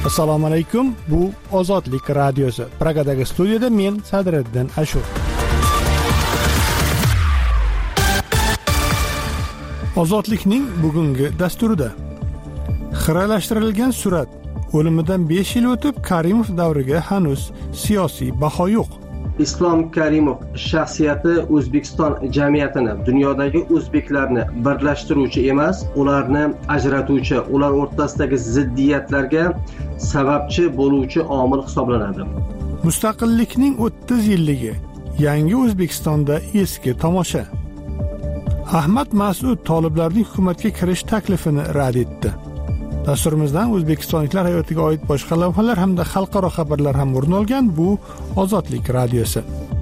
Assalomu alaykum. Bu Ozodlik radiosi. Pragadagi studiyada men Sadriddin Ashur. Ozodlikning bugungi dasturida xiralashtirilgan surat. O'limidan 5 yil o'tib Karimov davriga hanuz siyosiy baho yo'q. Islom Karimov shaxsiyati O'zbekiston jamiyatini, dunyodagi o'zbeklarni birlashtiruvchi emas, ularni ajratuvchi, ular o'rtasidagi ziddiyatlarga sababchi bo'luvchi omil hisoblanadi. Mustaqillikning 30 yilligi. Yangi O'zbekistonda eski tomosha. Ahmad Mas'ud toliblarning hukumatga kirish taklifini rad etdi. Dasturimizdan o'zbekistonliklar hayotiga oid boshqa lavhalar hamda xalqaro xabarlar ham o'rin olgan. Bu Ozodlik radiosi.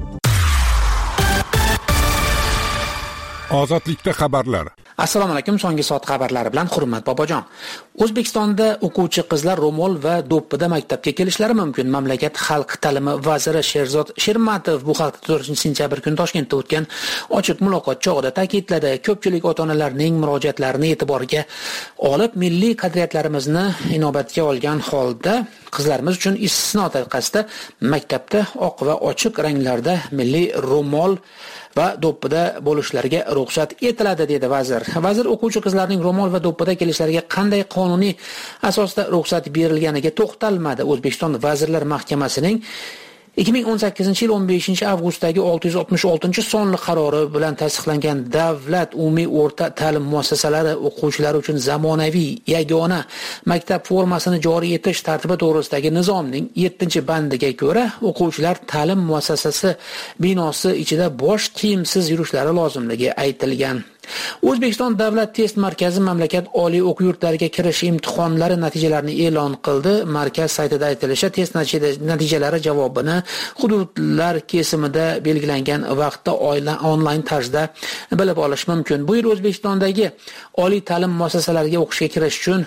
Ozodlikda xabarlar. Assalomu alaykum. So'nggi soat xabarlari bilan Hurmat Bobojon. O'zbekistonda o'quvchi qizlar ro'mol va do'ppida maktabga kelishlari mumkin. Mamlakat xalq ta'limi vaziri Sherzod Shermatov bu haqda 4-sentyabr kuni Toshkentda o'tgan ochiq muloqot chog'ida ta'kidladi. Ko'pchilik ota-onalarning murojaatlarini e'tiborga olib, milliy qadriyatlarimizni inobatga olgan holda qizlarimiz uchun istisno tariqasida maktabda oq va ochiq ranglarda milliy ro'mol va do'ppida bo'lishlariga ruxsat etiladi, dedi vazir. Vazir o'quvchi qizlarning ro'mol va do'ppida kelishlariga qanday qonuniy asosda ruxsat berilganiga to'xtalmadi. O'zbekiston Vazirlar Mahkamasining 2018-yil 15-avgustdagi 666-sonli qarori bilan tasdiqlangan Davlat umumiy o'rta ta'lim muassasalari o'quvchilari uchun zamonaviy yagona maktab formasini joriy etish tartibi to'g'risidagi nizomning 7-bandiga ko'ra, o'quvchilar ta'lim muassasasi binosi ichida bosh kiyimsiz yurishlari lozimligi aytilgan. O'zbekiston Davlat test markazi mamlakat oliy o'quv yurtlariga kirish imtihonlari natijalarini e'lon qildi. Markaz saytida aytilishicha, test natijalari javobini hududlar kesimida belgilangan vaqtda onlayn tarzda bilib olish mumkin. Bu yil O'zbekistondagi oliy ta'lim muassasalariga o'qishga kirish uchun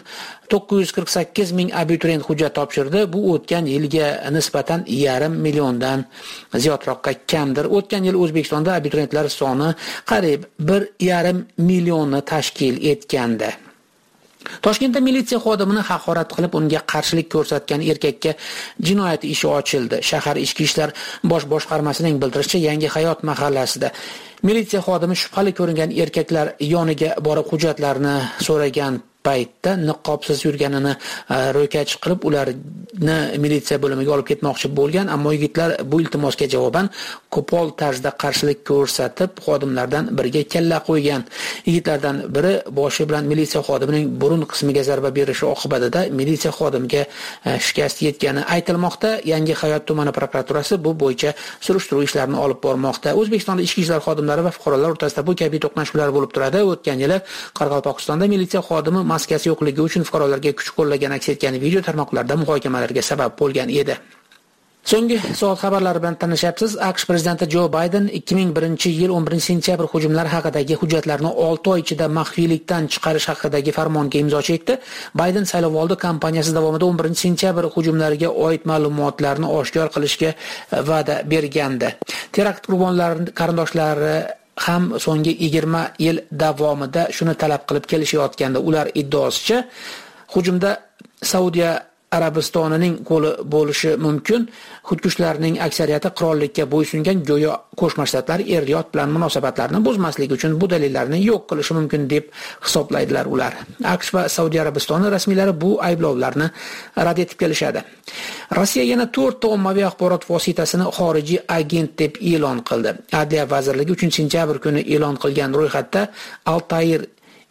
948 ming abituriyent hujjat topshirdi. Bu o'tgan yilga nisbatan 500 milliondan ziyodroqqa kamdir. O'tgan yil O'zbekistonda abituriyentlar soni qariyb 1,5 millionni tashkil etgandi. Toshkentda militsiya xodimini haqorat qilib, unga qarshilik ko'rsatgan erkakka jinoyat ishi ochildi. Shahar ichki ishlar bosh boshqarmasining bildirishicha, Yangi Hayot mahallasida militsiya xodimi shubhali ko'ringan erkaklar yoniga borib hujjatlarni so'ragan paytda niqobsiz yurganini ro'kach qilib, ularni militsiya bo'limiga olib ketmoqchi bo'lgan, ammo yigitlar bu iltimosga javoban qo'pol tarzda qarshilik ko'rsatib, xodimlardan biriga kalla qo'ygan. Yigitlardan biri boshi bilan militsiya xodimining burun qismiga zarba berishi oqibatida militsiya xodimiga shikast yetgani aytilmoqda. Yangi Hayot tumani prokuraturasi bu bo'yicha surishtiruv ishlarini olib bormoqda. O'zbekistonda ichki ishlar xodimlari va fuqarolar o'rtasida bu kabi to'qnashuvlar bo'lib turadi. O'tgan yili Qoraqalpog'istonda militsiya xodimi maskasi yo'qligi uchun fuqarolarga kuch qo'llagan aks etgan video tarmoqlarda muhokamalarga sabab bo'lgan edi. So'nggi soat xabarlari bilan tanishyapsiz. AQSh prezidenti Jo Bayden 2001-yil 11-sentyabr hujumlari haqidagi hujjatlarni 6 oy ichida maxfiylikdan chiqarish haqidagi farmonga imzo chekdi. Bayden saylovoldi kampaniyasi davomida 11-sentyabr hujumlariga oid ma'lumotlarni oshkor qilishga va'da bergandi. Terakt qurbonlarining qarindoshlari ham so'nggi 20 yil davomida shuni talab qilib kelishayotganda, ular iddaosicha hujumda Saudiya Arabistonining qo'li bo'lishi mumkin. Hujumchilarning aksariyati qirollikka bo'ysungan, go'yo Qo'shma Shtatlar er-yot bilan munosabatlarni buzmaslik uchun bu dalillarni yo'q qilishi mumkin deb hisoblaydilar ular. AQSh va Saudiya Arabistoni rasmiylari bu ayblovlarni rad etib kelishadi. Rossiya yana 4 ta ommaviy axborot vositasini xorijiy agent deb e'lon qildi. Adliya vazirligi 3-sentyabr kuni e'lon qilgan ro'yxatda Altair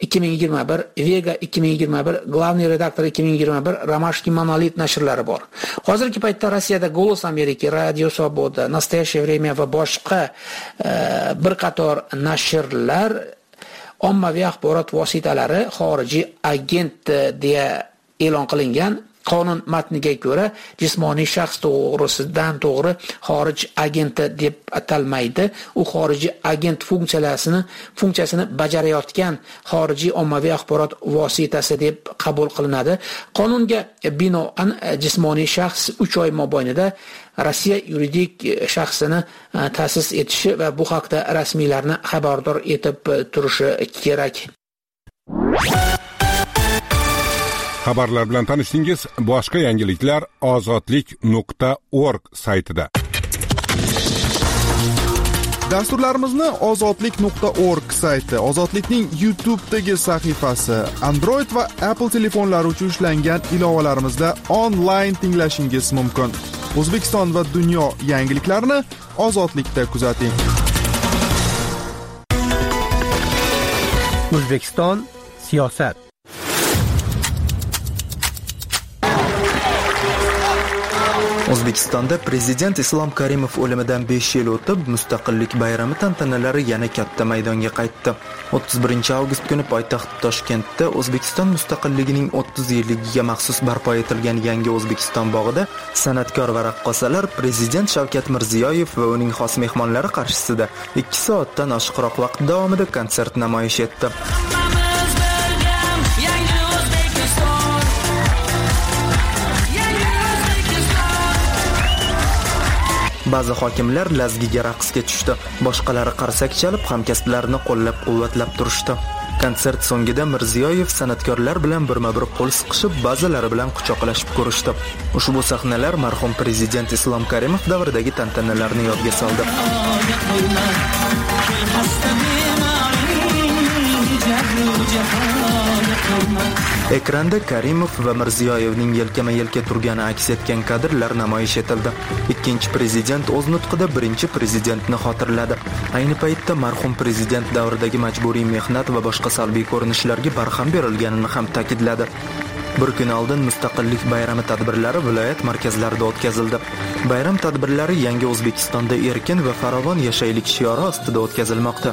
2021, Vega 2021, Главный redaktor 2021, Ramashki Monolit nashrlari bor. Hozirgi paytda Rossiyada Golos Amerika, Radio Svoboda, Nastoящее время va boshqa bir qator nashrlar ommaviy axborot vositalari xorijiy agent deya e'lon qilingan. Qonun matniga ko'ra jismoniy shaxs to'g'risidan to'g'ri xorij agenti deb atalmaydi. U xorijiy agent funksiyasini bajarayotgan xorijiy ommaviy axborot vositasi deb qabul qilinadi. Qonunga binoan jismoniy shaxs 3 oy mobaynida Rossiya yuridik shaxsini ta'sis etishi va bu haqda rasmiylarni xabardor etib turishi kerak. Xabarlar bilan tanishdingiz. Boshqa yangiliklar ozodlik.org saytida. Dasturlarimizni ozodlik.org sayti, Ozodlikning YouTube'dagi sahifasi, Android va Apple telefonlari uchun ishlangan ilovalarimizda onlayn tinglashingiz mumkin. O'zbekiston va dunyo yangiliklarini Ozodlikda kuzating. O'zbekiston siyosat. O'zbekistonda Prezident Islom Karimov o'limidan 5 yil o'tib, Mustaqillik bayrami tantanalari yana katta maydonga qaytdi. 31-avgust kuni poytaxt Toshkentda O'zbekiston mustaqilligining 30 yilligiga maxsus barpo etilgan yangi O'zbekiston bog'ida san'atkor va raqqosalar Prezident Shavkat Mirziyoyev va uning xos mehmonlari qarshisida 2 soatdan oshiqroq vaqt davomida konsert namoyish etdi. Ba'zi hokimlar lazgiga raqsga tushdi, boshqalari qarsak chalib hamkasblarini qo'llab-quvvatlab turishdi. Konsert so'ngida Mirziyoyev san'atkorlar bilan birma-bir qo'l siqishib, ba'zilari bilan quchoqlashib ko'rishdi. Ushbu sahnalar marhum Prezident Islom Karimov davridagi tantanalarni yodga soldi. Ekranda Karimov va Mirziyoyevning yelkama-yelka turgani aks etgan kadrlar namoyish etildi. Ikkinchi prezident o'z nutqida birinchi prezidentni xotirladi. Ayni paytda marhum prezident davridagi majburiy mehnat va boshqa salbiy ko'rinishlarga barham berilganini ham ta'kidladi. Bir kun oldin Mustaqillik bayrami tadbirlari viloyat markazlarida o'tkazildi. Bayram tadbirlari yangi O'zbekistonda erkin va farovon yashaylik shiori ostida o'tkazilmoqda.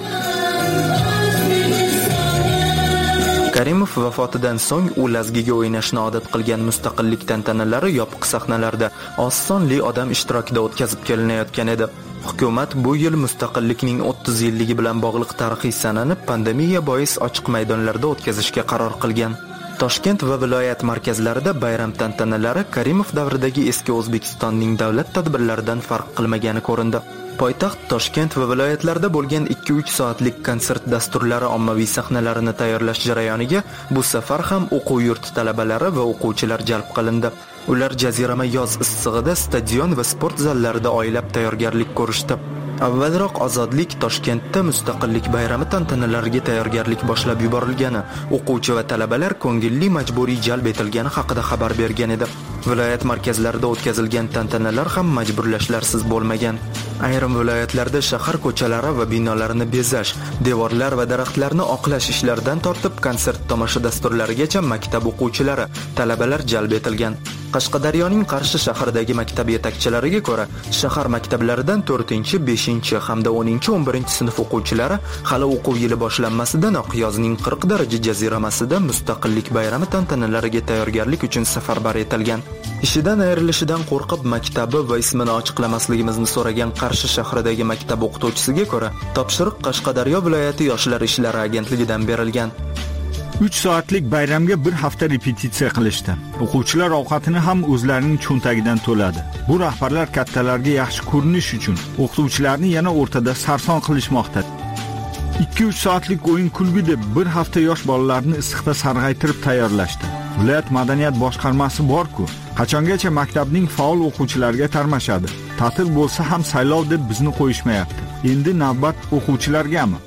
Karimov vafotidan so'ng u lazgiga o'ynashni odat qilgan mustaqillik tantanalari yopiq sahnalarda oz sonli odam ishtirokida o'tkazib kelinayotgan edi. Hukumat bu yil mustaqillikning 30 yilligi bilan bog'liq tarixiy sanani pandemiya bois ochiq maydonlarda o'tkazishga qaror qilgan. Toshkent va viloyat markazlarida bayram tantanalari Karimov davridagi eski O'zbekistonning davlat tadbirlaridan farq qilmagani ko'rindi. Poytaxt Toshkent va viloyatlarda bo'lgan 2-3 soatlik konsert dasturlari ommaviy sahnalarini tayyorlash jarayoniga bu safar ham o'quv yurti talabalari va o'quvchilar jalb qilindi. Ular jazirama yoz issig'ida stadion va sport zallarida oylab tayyorgarlik ko'rishdi. Avvalroq Ozodlik Toshkentda Mustaqillik bayrami tantanalariga tayyorgarlik boshlab yuborilgani, o'quvchi va talabalar ko'ngilli majburiy jalb etilgani haqida xabar bergan edi. Viloyat markazlarida o'tkazilgan tantanalar ham majburlashlarsiz bo'lmagan. Ayrim viloyatlarda shahar ko'chalari va binolarini bezash, devorlar va daraxtlarni oqlash ishlaridan tortib konsert tomosha dasturlarigacha maktab o'quvchilari, talabalar jalb etilgan. Qashqadaryoning Qarshi shahridagi maktab yetakchilariga ko'ra, shahar maktablaridan 4-chi, 5-chi hamda 10-chi, 11-chi sinf o'quvchilari hali o'quv yili boshlanmasidanoq yozning 40 daraja jaziramasida Mustaqillik bayrami tantanalariga tayyorgarlik uchun safarbar etilgan. Ishidan ayrilishidan qo'rqib maktabi va ismini ochiqlamasligimizni so'ragan Qarshi shahridagi maktab o'qituvchisiga ko'ra, topshiriq Qashqadaryo viloyati yoshlar ishlari agentligidan berilgan. 3 soatlik bayramga bir hafta repetitsiya qilishdi. O'quvchilar ovqatini ham o'zlarining cho'ntagidan to'ladi. Bu rahbarlar kattalarga yaxshi ko'rinish uchun o'qituvchilarni yana o'rtada sarson qilishmoqda. 2-3 soatlik o'yin kulgi deb bir hafta yosh bolalarni issiqda sarg'aytirib tayyorlashdi. Viloyat madaniyat boshqarmasi bor-ku, qachongacha maktabning faol o'quvchilariga tarmashadi. Ta'til bo'lsa ham saylov deb bizni qo'yishmayapti. Endi navbat o'quvchilargami?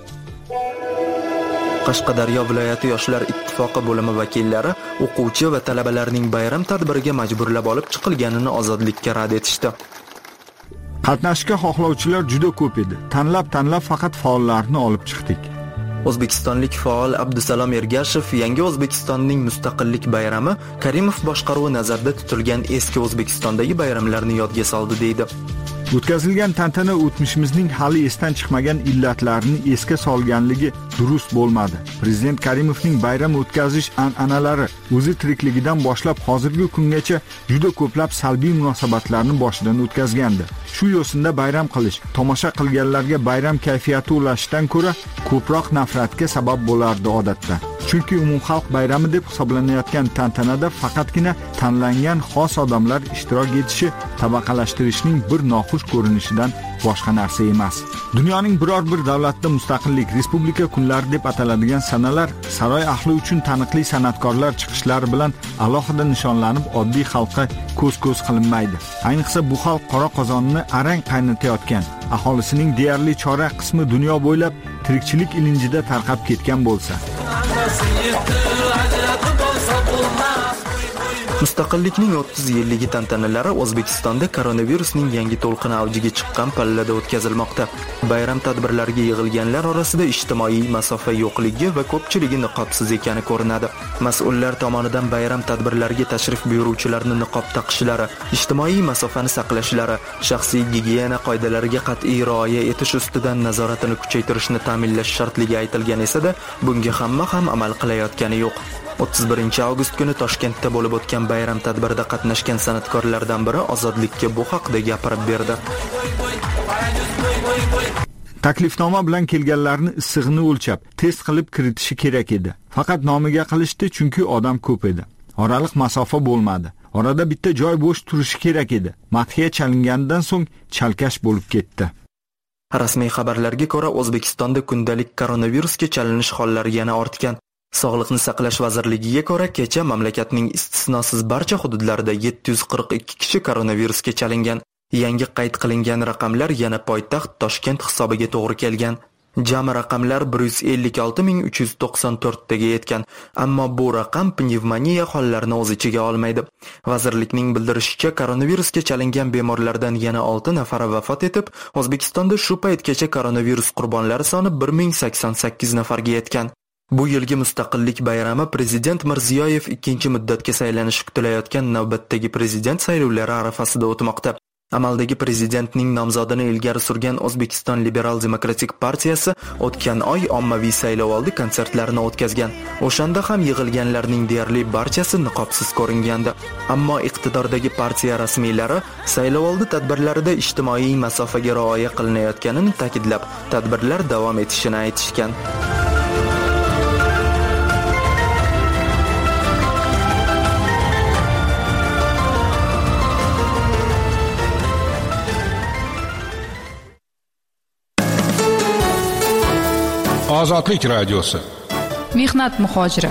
Qashqadaryo viloyati yoshlar ittifoqi bo'limi vakillari o'quvchi va talabalarning bayram tadbiriga majburlab olib chiqilganini Ozodlikka rad etishdi. Qatnashishga xohlovchilar juda ko'p edi. Tanlab faqat faollarni olib chiqdik. O'zbekistonlik faol Abdusalom Ergashev yangi O'zbekistonning mustaqillik bayrami Karimov boshqaruvi nazarda tutilgan eski O'zbekistondagi bayramlarni yodga soldi deydi. O'tkazilgan tantana o'tmishimizning hali esdan chiqmagan illatlarini esga solganligi durust bo'lmadi. Prezident Karimovning bayram o'tkazish an'analari o'zi tirikligidan boshlab hozirgi kungacha juda ko'plab salbiy munosabatlarni boshidan o'tkazgandi. Shu yo'sinda bayram qilish, tomosha qilganlarga bayram kayfiyati ulashishdan ko'ra ko'proq nafratga sabab bo'lardi odatda. Chunki umumxalq bayrami deb hisoblanayotgan tantanada faqatgina tanlangan xos odamlar ishtirok etishi tabaqalashtirishning bir noxush ko'rinishidan boshqa narsa emas. Dunyoning biror bir davlatda mustaqillik respublika kunlari deb ataladigan sanalar saroy ahli uchun taniqli san'atkorlar chiqishlari bilan alohida nishonlanib, oddiy xalqqa ko'z-ko'z qilinmaydi. Ayniqsa bu xalq qora qozonni arang qaynatayotgan, aholisining deyarli chorak qismi dunyo bo'ylab tirikchilik ilinjida tarqab ketgan bo'lsa. Mustaqillikning 30 yilligi tantanalari O'zbekistonda koronavirusning yangi to'lqini avjiga chiqqan pallada o'tkazilmoqda. Bayram tadbirlariga yig'ilganlar orasida ijtimoiy masofa yo'qligi va ko'pchiligi niqobsiz ekani ko'rinadi. Mas'ullar tomonidan bayram tadbirlariga tashrif buyuruvchilarni niqob taqishlari, ijtimoiy masofani saqlashlari, shaxsiy gigiyena qoidalariga qat'iy rioya etish ustidan nazoratini kuchaytirishni ta'minlash shartligi aytilgan esa-da, bunga hamma ham amal qilayotgani yo'q. 31 avgust kuni Toshkentda bo'lib o'tgan bayram tadbirida qatnashgan san'atkorlardan biri Ozodlikka bu haqda gapirib berdi. Taklifnoma bilan kelganlarni issig'ini o'lchab, test qilib kiritishi kerak edi. Faqat nomiga qilishdi, chunki odam ko'p edi. Oraliq masofa bo'lmadi. Orada bitta joy bo'sh turishi kerak edi. Madhiya chalingandan so'ng chalkash bo'lib ketdi. Rasmiy xabarlarga ko'ra, O'zbekistonda kundalik koronavirusga chalinish hollari yana ortgan. Sog'liqni saqlash vazirligiga ko'ra, kecha mamlakatning istisnosiz barcha hududlarida 742 kishi koronavirusga chalingan. Yangi qayd qilingan raqamlar yana poytaxt Toshkent hisobiga to'g'ri kelgan. Jami raqamlar 156.394 taga yetgan, ammo bu raqam pnevmoniya hollarini o'z ichiga olmaydi. Vazirlikning bildirishicha, koronavirusga chalingan bemorlardan yana 6 nafari vafot etib, O'zbekistonda shu paytgacha koronavirus qurbonlari soni 1088 nafarga yetgan. Bu yilgi mustaqillik bayrami Prezident Mirziyoyev ikkinchi muddatga saylanishi kutilayotgan navbatdagi prezident saylovlari arafasida o'tmoqda. Amaldagi prezidentning nomzodini ilgari surgan O'zbekiston Liberal Demokratik partiyasi o'tgan oy ommaviy saylovoldi konsertlarini o'tkazgan. O'shanda ham yig'ilganlarning deyarli barchasi niqobsiz ko'ringandi. Ammo iqtidordagi partiya rasmiylari saylovoldi tadbirlarida ijtimoiy masofaga rioya qilinayotganini ta'kidlab, tadbirlar davom etishini aytishgan. Ozodlik radiosi. Mehnat muhojiri.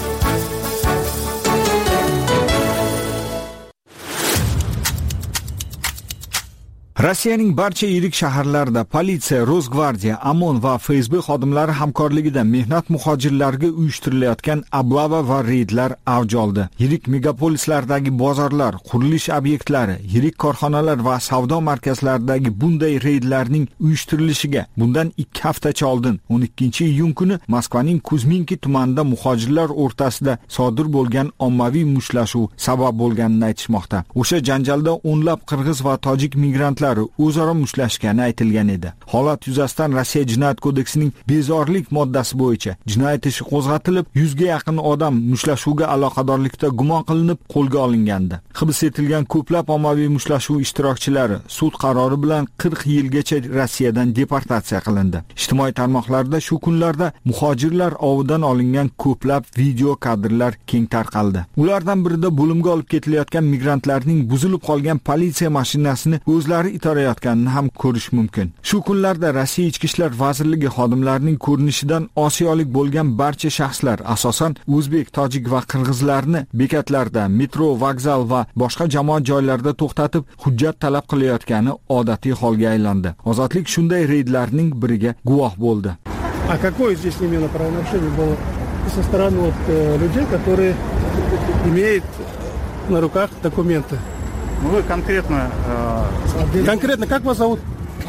Rossiyaning barcha yirik shaharlarida politsiya, Rosgvardiya, OMON va FSB xodimlari hamkorligida mehnat muhojirlariga uyushtirilayotgan oblava va reydlar avj oldi. Yirik megapolislardagi bozorlar, qurilish obyektlari, yirik korxonalar va savdo markazlaridagi bunday reydlarning uyushtirilishiga bundan 2 haftacha oldin 12-iyun kuni Moskvaning Kuzminki tumanida muhojirlar o'rtasida sodir bo'lgan ommaviy mushtlashuv sabab bo'lganini aytishmoqda. O'sha janjalda o'nlab qirg'iz va tojik migrantlar o'zaro mushlashgani aytilgan edi. Holat yuzasidan Rossiya Jinoyat kodeksining bezorilik moddasi bo'yicha jinoyat ishi qo'zg'atilib, 100 ga yaqin odam mushtlashuvga aloqadorlikda gumon qilinib qo'lga olingandi. Hibs etilgan ko'plab ommaviy mushlashuv ishtirokchilari sud qarori bilan 40 yilgacha Rossiyadan deportatsiya qilindi. Ijtimoiy tarmoqlarda shu kunlarda muhojirlar ovidan olingan ko'plab video kadrlar keng tarqaldi. Ulardan birida bo'limga olib ketilayotgan migrantlarning buzilib qolgan politsiya mashinasini o'zlari itarayotganini ham ko'rish mumkin. Shu kunlarda Rossiya Ichki ishlar vazirligi xodimlarining ko'rinishidan osiyolik bo'lgan barcha shaxslar, asosan o'zbek, tojik va qirg'izlarni bekatlarda, metro, vokzal va boshqa jamoat joylarida to'xtatib, hujjat talab qilayotgani odatiy holga aylandi. Ozodlik shunday reydlarning biriga guvoh bo'ldi. А какое здесь именно правонарушение было со стороны людей, которые имеют на руках документы? Вы конкретно... Конкретно, как вас зовут?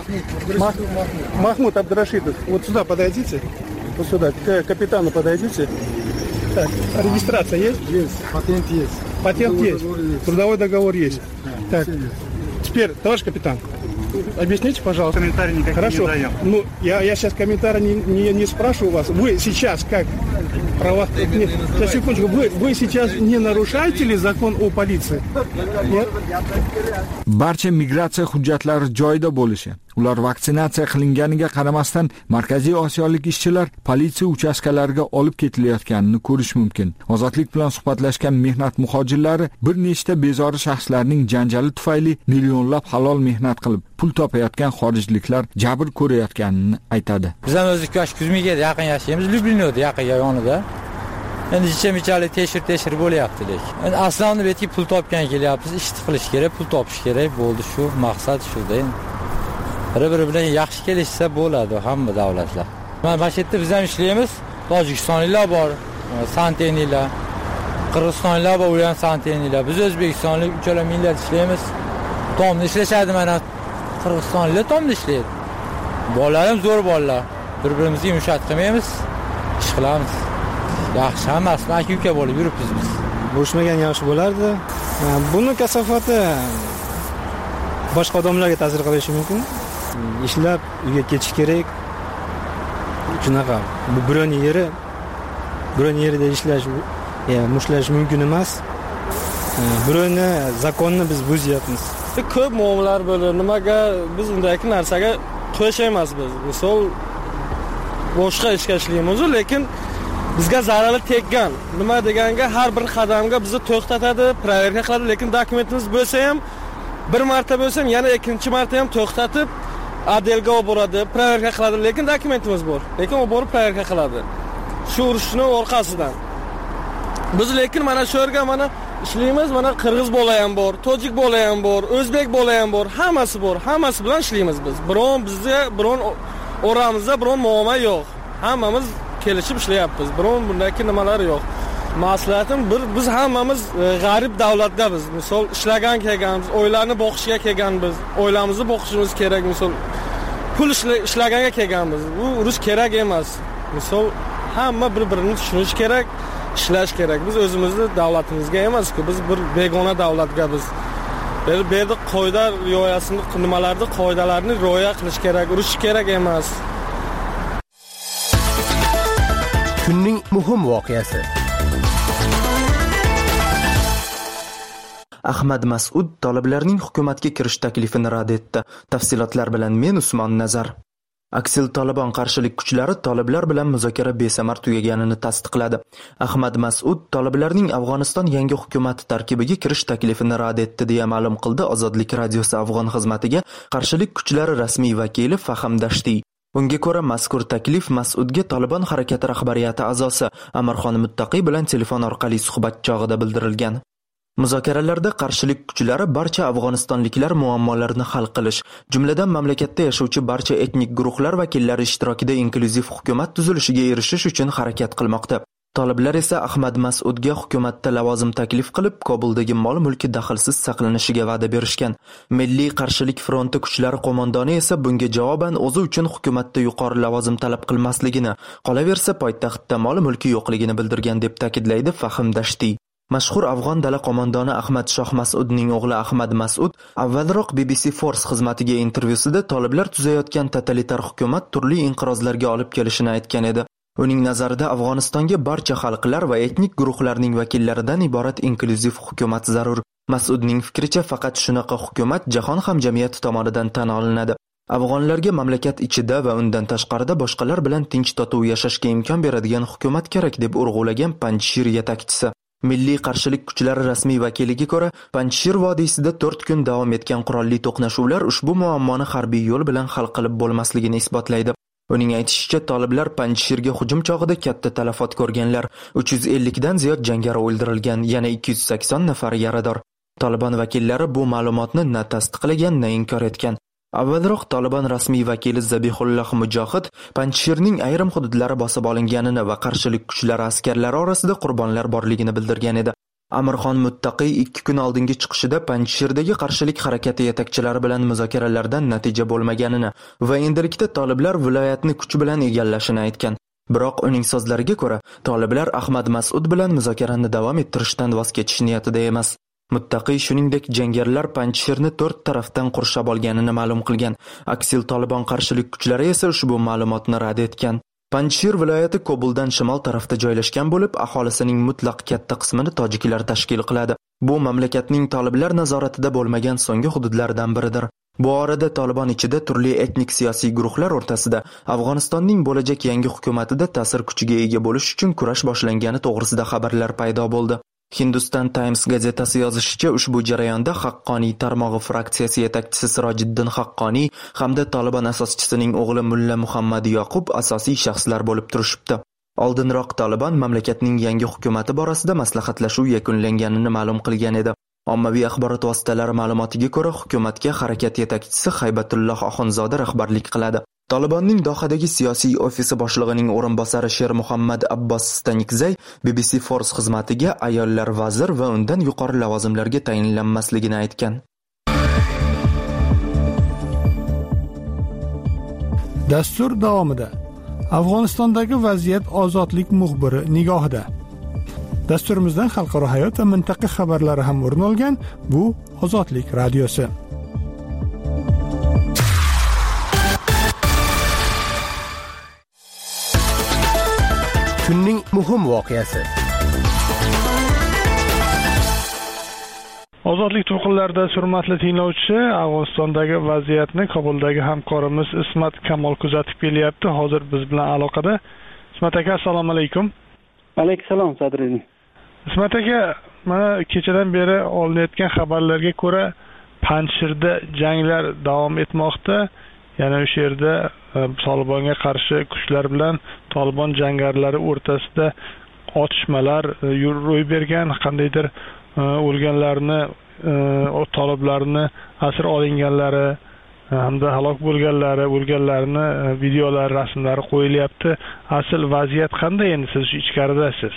Махмуд Абдрашидов. Вот сюда подойдите. Вот сюда, к капитану подойдите. Так, регистрация есть? Есть. Патент есть. Патент есть. Трудовой договор есть. Так, теперь, товарищ капитан, объясните, пожалуйста. Комментарий никаких Хорошо. не даем. Ну, я сейчас комментарий не спрашиваю вас. Вы сейчас как права... Нет, сейчас, секундочку. Вы сейчас не нарушаете ли закон о полиции? Нет? Barcha migratsiya hujjatlari joyida bo'lishi, ular vaksinatsiya qilinganiga qaramasdan Markaziy Osiyolik ishchilar politsiya uchastkalariga olib ketilayotganini ko'rish mumkin. Ozodlik bilan suhbatlashgan mehnat muhojirlari bir nechta bezori shaxslarning janjali tufayli millionlab halol mehnat qilib, pul topayotgan xorijliklar jabr ko'rayotganini aytadi. Biz ham o'zi Kuzmiga yaqin yashaymiz, Lyublinyoda yaqinga yonida. Endi ichimchalik teshir bo'lyapti lekin. Endi aslında betki pul topgan kelyapmiz, ish qilish kerak, pul topish kerak, bo'ldi shu, maqsad shuda. Bir-biri bilan yaxshi kelishsa bo'ladi hamma davlatlar. Mana shu yerda biz ham ishlaymiz. Tojikistonliklar bor, Santeniylar, Qirg'izistonliklar bor, ular ham Santeniylar. Biz O'zbekistonlik uchala millat ishlaymiz. Tomda ishlashadi mana Qirg'izistonliklar tomda ishlaydi. Bolalarim zo'r bolalar. Bir-birimizga yumshat qilmaymiz, ish qilamiz. Yaxshi hammasi aka-uka bo'lib yuribmiz biz. Bo'shmagan yaxshi bo'lardi. Buni kasofati boshqa odamlarga ta'sir qilishi mumkin. Ishlab uyga ketish kerak. Shunaqa. Bu biron yerda ishlash, mushlash mumkin emas. Birovni zakonni biz buzyapmiz. Ko'p muammolar bo'ladi. Nimaga biz undagi narsaga qo'shaymiz biz. Misol boshqa ishga ishlaymiz, lekin bizga zarari teggan. Nima deganga har bir qadamga bizni to'xtatadi, proverka qiladi, lekin dokumentimiz bo'lsa ham bir marta bo'lsa ham yana ikkinchi marta ham to'xtatib adelga olib boradi, proverka qiladi, lekin dokumentimiz bor. Lekin u borib proverka qiladi. Shu urushni orqasidan. Biz lekin mana shu yerga mana ishlaymiz, mana qirg'iz bola ham bor, tojik bola ham bor, o'zbek bola ham bor, hammasi bor. Hammasi bilan ishlaymiz biz. Bizga biron oramizda biron muammo yo'q. Hammamiz kelishib ishlayapmiz. Biron bundaki nimalar yo'q. Maslahatim biz hammamiz g'arib davlatdamiz. Misol ishlagan kelganmiz, oylarni boqishga kelganmiz, oilamizni boqishimiz kerak. Misol pul ishlaganga kelganmiz. Bu urush kerak emas. Misol hamma bir-birini tushunish kerak, ishlash kerak. Biz o'zimizni davlatimizga emas-ku, biz bir begona davlatga biz. Bu yerda qoida rioyasini, nimalarni, qoidalarni rioya qilish kerak, urush kerak emas. Kunning muhim voqeasi. Ahmad Mas'ud toliblarning hukumatga kirish taklifini rad etdi. Tafsilotlar bilan men Usmon Nazar. Aksil Taliban qarshilik kuchlari toliblar bilan muzokara besamar tugaganini tasdiqladi. Ahmad Mas'ud toliblarning Afg'oniston yangi hukumati tarkibiga kirish taklifini rad etdi deya ma'lum qildi Ozodlik radiosi Afg'on xizmatiga qarshilik kuchlari rasmiy vakili Fahim Dashti. Unga ko'ra mazkur taklif Mas'udga Taliban harakati rahbariyati a'zosi Amirxon Muttaqi bilan telefon orqali suhbat chog'ida bildirilgan. Muzokaralarda qarshilik kuchlari barcha afg'onistonliklar muammolarini hal qilish, jumladan mamlakatda yashovchi barcha etnik guruhlar vakillari ishtirokida inklyuziv hukumat tuzilishiga erishish uchun harakat qilmoqda. Toliblar esa Ahmad Mas'udga hukumatda lavozim taklif qilib, Kobuldagi mol-mulki daxlsiz saqlanishiga va'da berishgan. Milliy qarshilik fronti kuchlari qo'mondoni esa bunga javoban o'zi uchun hukumatda yuqori lavozim talab qilmasligini, qolaversa poytaxtda mol-mulki yo'qligini bildirgan deb ta'kidlaydi Fahim Dashti. Mashhur afg'on dala qo'mondoni Ahmad Shoh Mas'udning o'g'li Ahmad Mas'ud avvalroq BBC Force xizmatiga intervyusida toliblar tuzayotgan totalitar hukumat turli inqirozlarga olib kelishini aytgan edi. Uning nazarida Afg'onistonga barcha xalqlar va etnik guruhlarning vakillaridan iborat inklyuziv hukumat zarur. Mas'udning fikricha faqat shunaqa hukumat jahon hamjamiyati tomonidan tan olinadi. Afg'onlarga mamlakat ichida va undan tashqarida boshqalar bilan tinch totuv yashashga imkon beradigan hukumat kerak deb urg'ulagan Panjshir yetakchisi. Milliy qarshilik kuchlari rasmiy vakiliga ko'ra, Panjshir vodiysida 4 kun davom etgan qurolli to'qnashuvlar ushbu muammoni harbiy yo'l bilan hal qilib bo'lmasligini isbotlaydi. Uning aytishicha, toliblar Panjshirga hujum chog'ida katta talafot ko'rganlar, 350 dan ziyod jangari o'ldirilgan, yana 280 nafar yarador. Taliban vakillari bu ma'lumotni na tasdiqlagan, na inkor etgan. Avvalroq Taliban rasmiy vakili Zabihulloh Mujohid Panjshirning ayrim hududlari bosib olinganini va qarshilik kuchlari askarlari orasida qurbonlar borligini bildirgan edi. Amirxon Muttaqi 2 kun oldingi chiqishida Panjshirdagi qarshilik harakati yetakchilari bilan muzokaralardan natija bo'lmaganini va endilikda toliblar viloyatni kuch bilan egallashini aytgan. Biroq uning so'zlariga ko'ra, toliblar Ahmad Mas'ud bilan muzokarani davom ettirishdan voz kechish niyatida emas. Muttaqi shuningdek jangarilar Panjshirni 4 tarafdan qurshab olganini ma'lum qilgan. Aksil Taliban qarshilik kuchlari esa ushbu ma'lumotni rad etgan. Panjshir viloyati Kobuldan shimol tarafda joylashgan bo'lib, aholisining mutlaq katta qismini tojiklar tashkil qiladi. Bu mamlakatning toliblar nazoratida bo'lmagan so'nggi hududlardan biridir. Bu orada Taliban ichida turli etnik siyosiy guruhlar o'rtasida Afg'onistonning bo'lajak yangi hukumatida ta'sir kuchiga ega bo'lish uchun kurash boshlangani to'g'risida xabarlar paydo bo'ldi. Hindustan Times gazetasi yozishicha, ushbu jarayonda Haqqoniy tarmog'i fraksiyasi yetakchisi Sirojiddin Haqqoniy hamda Tolibon asoschisining o'g'li Mulla Muhammad Yoqub asosiy shaxslar bo'lib turishibdi. Oldinroq Tolibon mamlakatning yangi hukumati borasida maslahatlashuv yakunlanganini ma'lum qilgan edi. Ommaviy axborot vositalari ma'lumotiga ko'ra, hukumatga harakat yetakchisi Haybatulloh Oxunzoda rahbarlik qiladi. Tolibonning Dohadagi siyosiy ofisi boshlig'ining o'rinbosari Sher Muhammad Abbos Stanikzay BBC Force xizmatiga ayollar vazir va undan yuqori lavozimlarga tayinlanmasligini aytgan. Dastur davomida Afg'onistondagi vaziyat ozodlik muxbiri nigohida. Dasturimizdan xalqaro hayot va mintaqa xabarlari ham o'rin olgan. Bu Ozodlik radiosi. Kunning muhim voqeasi. Ozodlik to'lqinlarida hurmatli tinglovchi, Afg'onistondagi vaziyatni Kobuldagi hamkorimiz Ismat Kamol kuzatib kelyapti. Hozir biz bilan aloqada. Ismat aka, assalomu alaykum. Alayhissalom, Sadriddin. Ismat aka, mana kechadan beri olinayotgan xabarlarga ko'ra, Panjshirda janglar davom etmoqda. Yana o'sha yerda Tolibonga qarshi kuchlar bilan Tolibon jangarilari o'rtasida otishmalar ro'y bergan, qandaydir o'lganlarni, toliblarni asir olinganlari hamda halok bo'lganlari, o'lganlarni videolar, rasmlari qo'yilyapti. Asl vaziyat qanday endi, siz ichkaridasiz?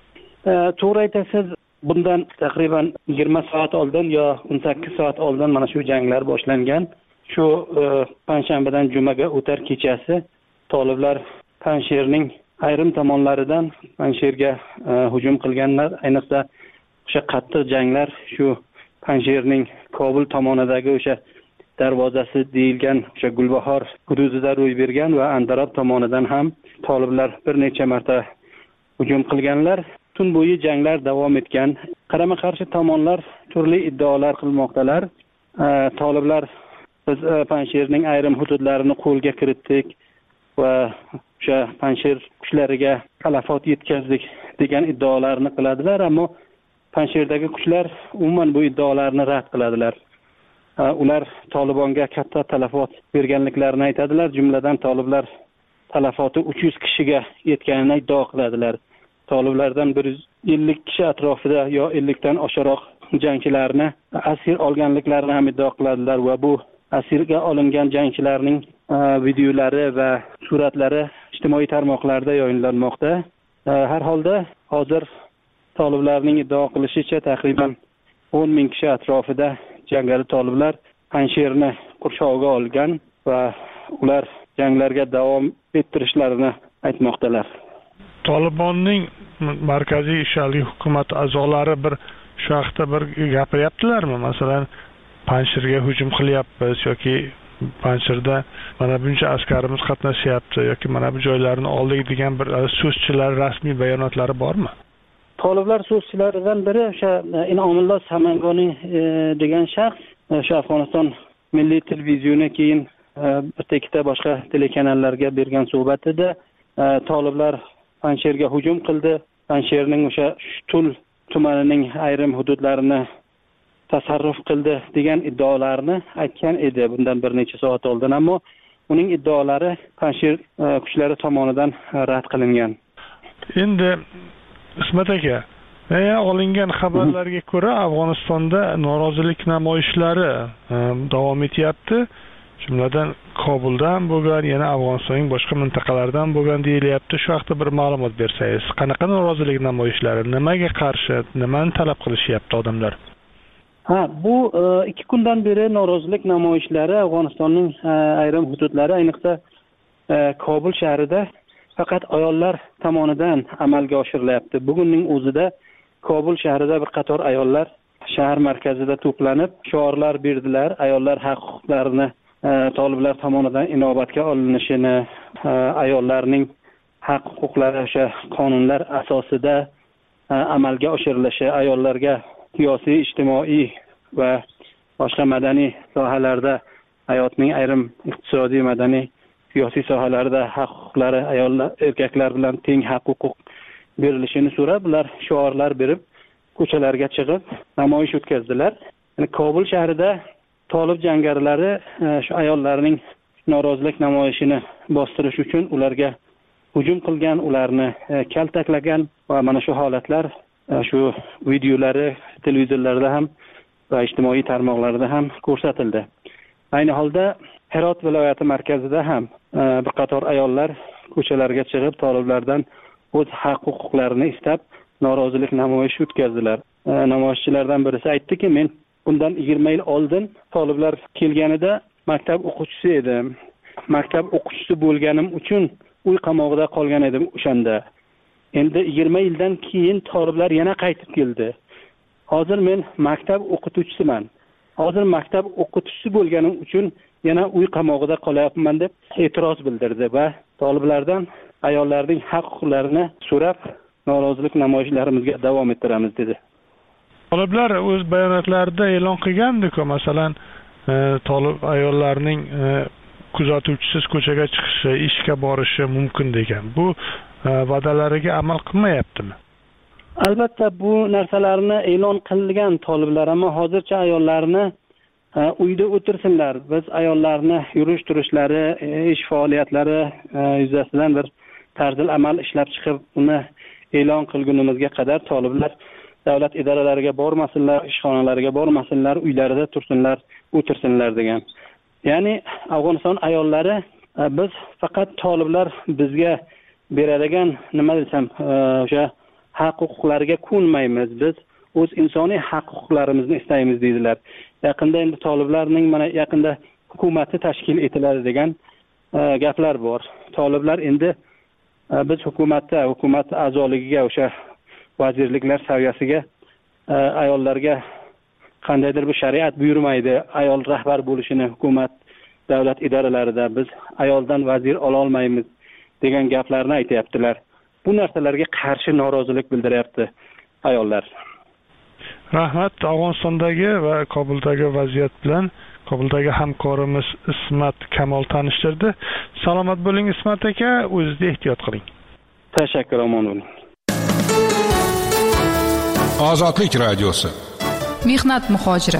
To'g'ri aytasiz, bundan taqriban 20 soat oldin yo 18 soat oldin mana shu janglar boshlangan. Shu panshanbadan jumaga o'tar kechasi toliblar Panjshirning ayrim tomonlaridan Panjshirga hujum qilganlar. Ayniqsa o'sha qattiq janglar shu Panjshirning Kobul tomonidagi o'sha darvozasi deyilgan o'sha Gulbahor hududida ro'y bergan va Andarob tomonidan ham toliblar bir necha marta hujum qilganlar. Tun bo'yi janglar davom etgan. Qarama-qarshi tomonlar turli iddaolar qilmoqdalar. Toliblar biz Panjshirning ayrim hududlarini qo'lga kiritdik va o'sha Panjshir kuchlariga talafot yetkazdik degan iddaolarni qiladilar, ammo Panjshirdagi kuchlar umuman bu iddaolarni rad qiladilar. Ular Tolibonga katta talafot berganliklarini aytadilar, jumladan toliblar talafoti 300 kishiga yetganini iddao qiladilar. Toliblardan 150 kishi atrofida yo 50 dan oshiqroq jangchilarni asir olganliklarini ham iddao qiladilar va bu asirga olingan jangchilarning videolari va suratlari ijtimoiy tarmoqlarda yayınlanmoqda. Har holda hozir toliblarning iddao qilishicha taxriban 10 ming kishi atrofida jangari toliblar Panjshirni qurshovga olgan va ular janglarga davom ettirishlarini aytmoqdalar. Tolibonning markaziy ishchilik hukumat a'zolari bir shu haqda bir gapiryaptilarmi? Masalan, Panjshirga hujum qilyapmiz yoki Panjshirda mana buncha askarimiz qatnashyapti yoki mana bu joylarni oldik degan bir so'zchilar rasmiy bayonotlari bormi? Toliblar so'zchilaridan biri o'sha Inomullo Samangoniy degan shaxs o'sha Afg'oniston milliy televizioni keyin ikkita boshqa telekanallarga bergan suhbatida toliblar Panjshirga hujum qildi. Panjshirning o'sha Shtul tumanining ayrim hududlarini tasarruf qildi degan iddaolarni aytgan edi bundan bir necha soat oldin, ammo uning iddaolari Panjshir kuchlari tomonidan rad qilingan. Endi Ismat aka, olingan xabarlarga ko'ra Afg'onistonda norozilik namoyishlari davom etyapti. Jumladan Kobuldan bo'lgan, yana Afg'onistonning boshqa mintaqalaridan bo'lgan deyilyapti. Shu haqda bir ma'lumot bersangiz, qanaqa norozilik namoyishlari, nimaga qarshi, nimani talab qilishyapti odamlar? Bu 2 kundan beri norozilik namoyishlari Afg'onistonning ayrim hududlari, ayniqsa Kobul shahrida faqat ayollar tomonidan amalga oshirilyapti. Bugunning o'zida Kobul shahrida bir qator ayollar shahar markazida to'planib shiorlar berdilar. Ayollar haq-huquqlarini toliblar tomonidan inobatga olinishini, ayollarning haq-huquqlari o'sha qonunlar asosida amalga oshirilishi, ayollarga siyosiy, ijtimoiy va boshqa madaniy sohalarda hayotning ayrim iqtisodiy, madaniy, siyosiy sohalarda haq-huquqlari ayollar, erkaklar bilan teng haq-huquq berilishini so'rab, ular shiorlar berib ko'chalarga chiqib namoyish o'tkazdilar. Yani Kobul shahrida Tolib jangarilari shu ayollarning norozilik namoyishini bostirish uchun ularga hujum qilgan, ularni kaltaklagan va mana shu holatlar shu videolari televizorlarda ham va ijtimoiy tarmoqlarda ham ko'rsatildi. Ayni holda Herot viloyati markazida ham bir qator ayollar ko'chalarga chiqib toliblardan o'z haq-huquqlarini istab norozilik namoyishi o'tkazdilar. Namoyishchilardan birisi aytdiki, men bundan 20 yil oldin toliblar kelganida maktab o'quvchisi edim. Maktab o'quvchisi bo'lganim uchun uy qamoqida qolgan edim o'shanda. Endi 20 yildan keyin toliblar yana qaytib keldi. Hozir men maktab o'qituvchisiman. Hozir maktab o'qituvchisi bo'lganim uchun yana uy qamoqida qolyapman deb e'tiroz bildirdi va toliblardan ayollarning haq-huquqlarini so'rab norozilik namoyishlarimizga davom ettiramiz dedi. Toliblar o'z bayonotlarida e'lon qilgandi-ku, masalan, tolib ayollarning kuzatuvchisiz ko'chaga chiqishi, ishga borishi mumkin degan. Bu va'dalariga amal qilmayaptimi? Albatta bu narsalarni e'lon qilgan toliblar, ammo hozircha ayollarni uyda o'tirsinlar. Biz ayollarni yurish-turishlari, ish faoliyatlari yuzasidan bir tarzil amal ishlab chiqib, uni e'lon qilgunimizga qadar toliblar davlat idoralariga bormasinlar, ishxonalariga bormasinlar, uylarida tursinlar, o'tirsinlar degan. Ya'ni Afg'oniston ayollari biz faqat toliblar bizga beradigan nima desam, o'sha haq-huquqlarga ko'nmaymiz. Biz o'z insoniy haq-huquqlarimizni istaymiz deydilar. Yaqinda endi toliblarning mana yaqinda hukumati tashkil etiladi degan gaplar bor. Toliblar endi biz hukumat a'zoligiga, o'sha vazirliklar saviyasiga ayollarga qandaydir bir shariat buyurmaydi. Ayol rahbar bo'lishini hukumat davlat idoralarida biz ayoldan vazir ola olmaymiz degan gaplarni aytayaptilar. Bu narsalarga qarshi norozilik bildiryapti ayollar. Rahmat. Afg'onistondagi va Kobuldagi vaziyat bilan Kobuldagi hamkorimiz Ismat Kamol tanishtirdi. Salomat bo'ling Ismat aka, o'zingizni ehtiyot qiling. Tashakkur, omon bo'ling. Ozodlik radiosi. Mehnat muhojiri.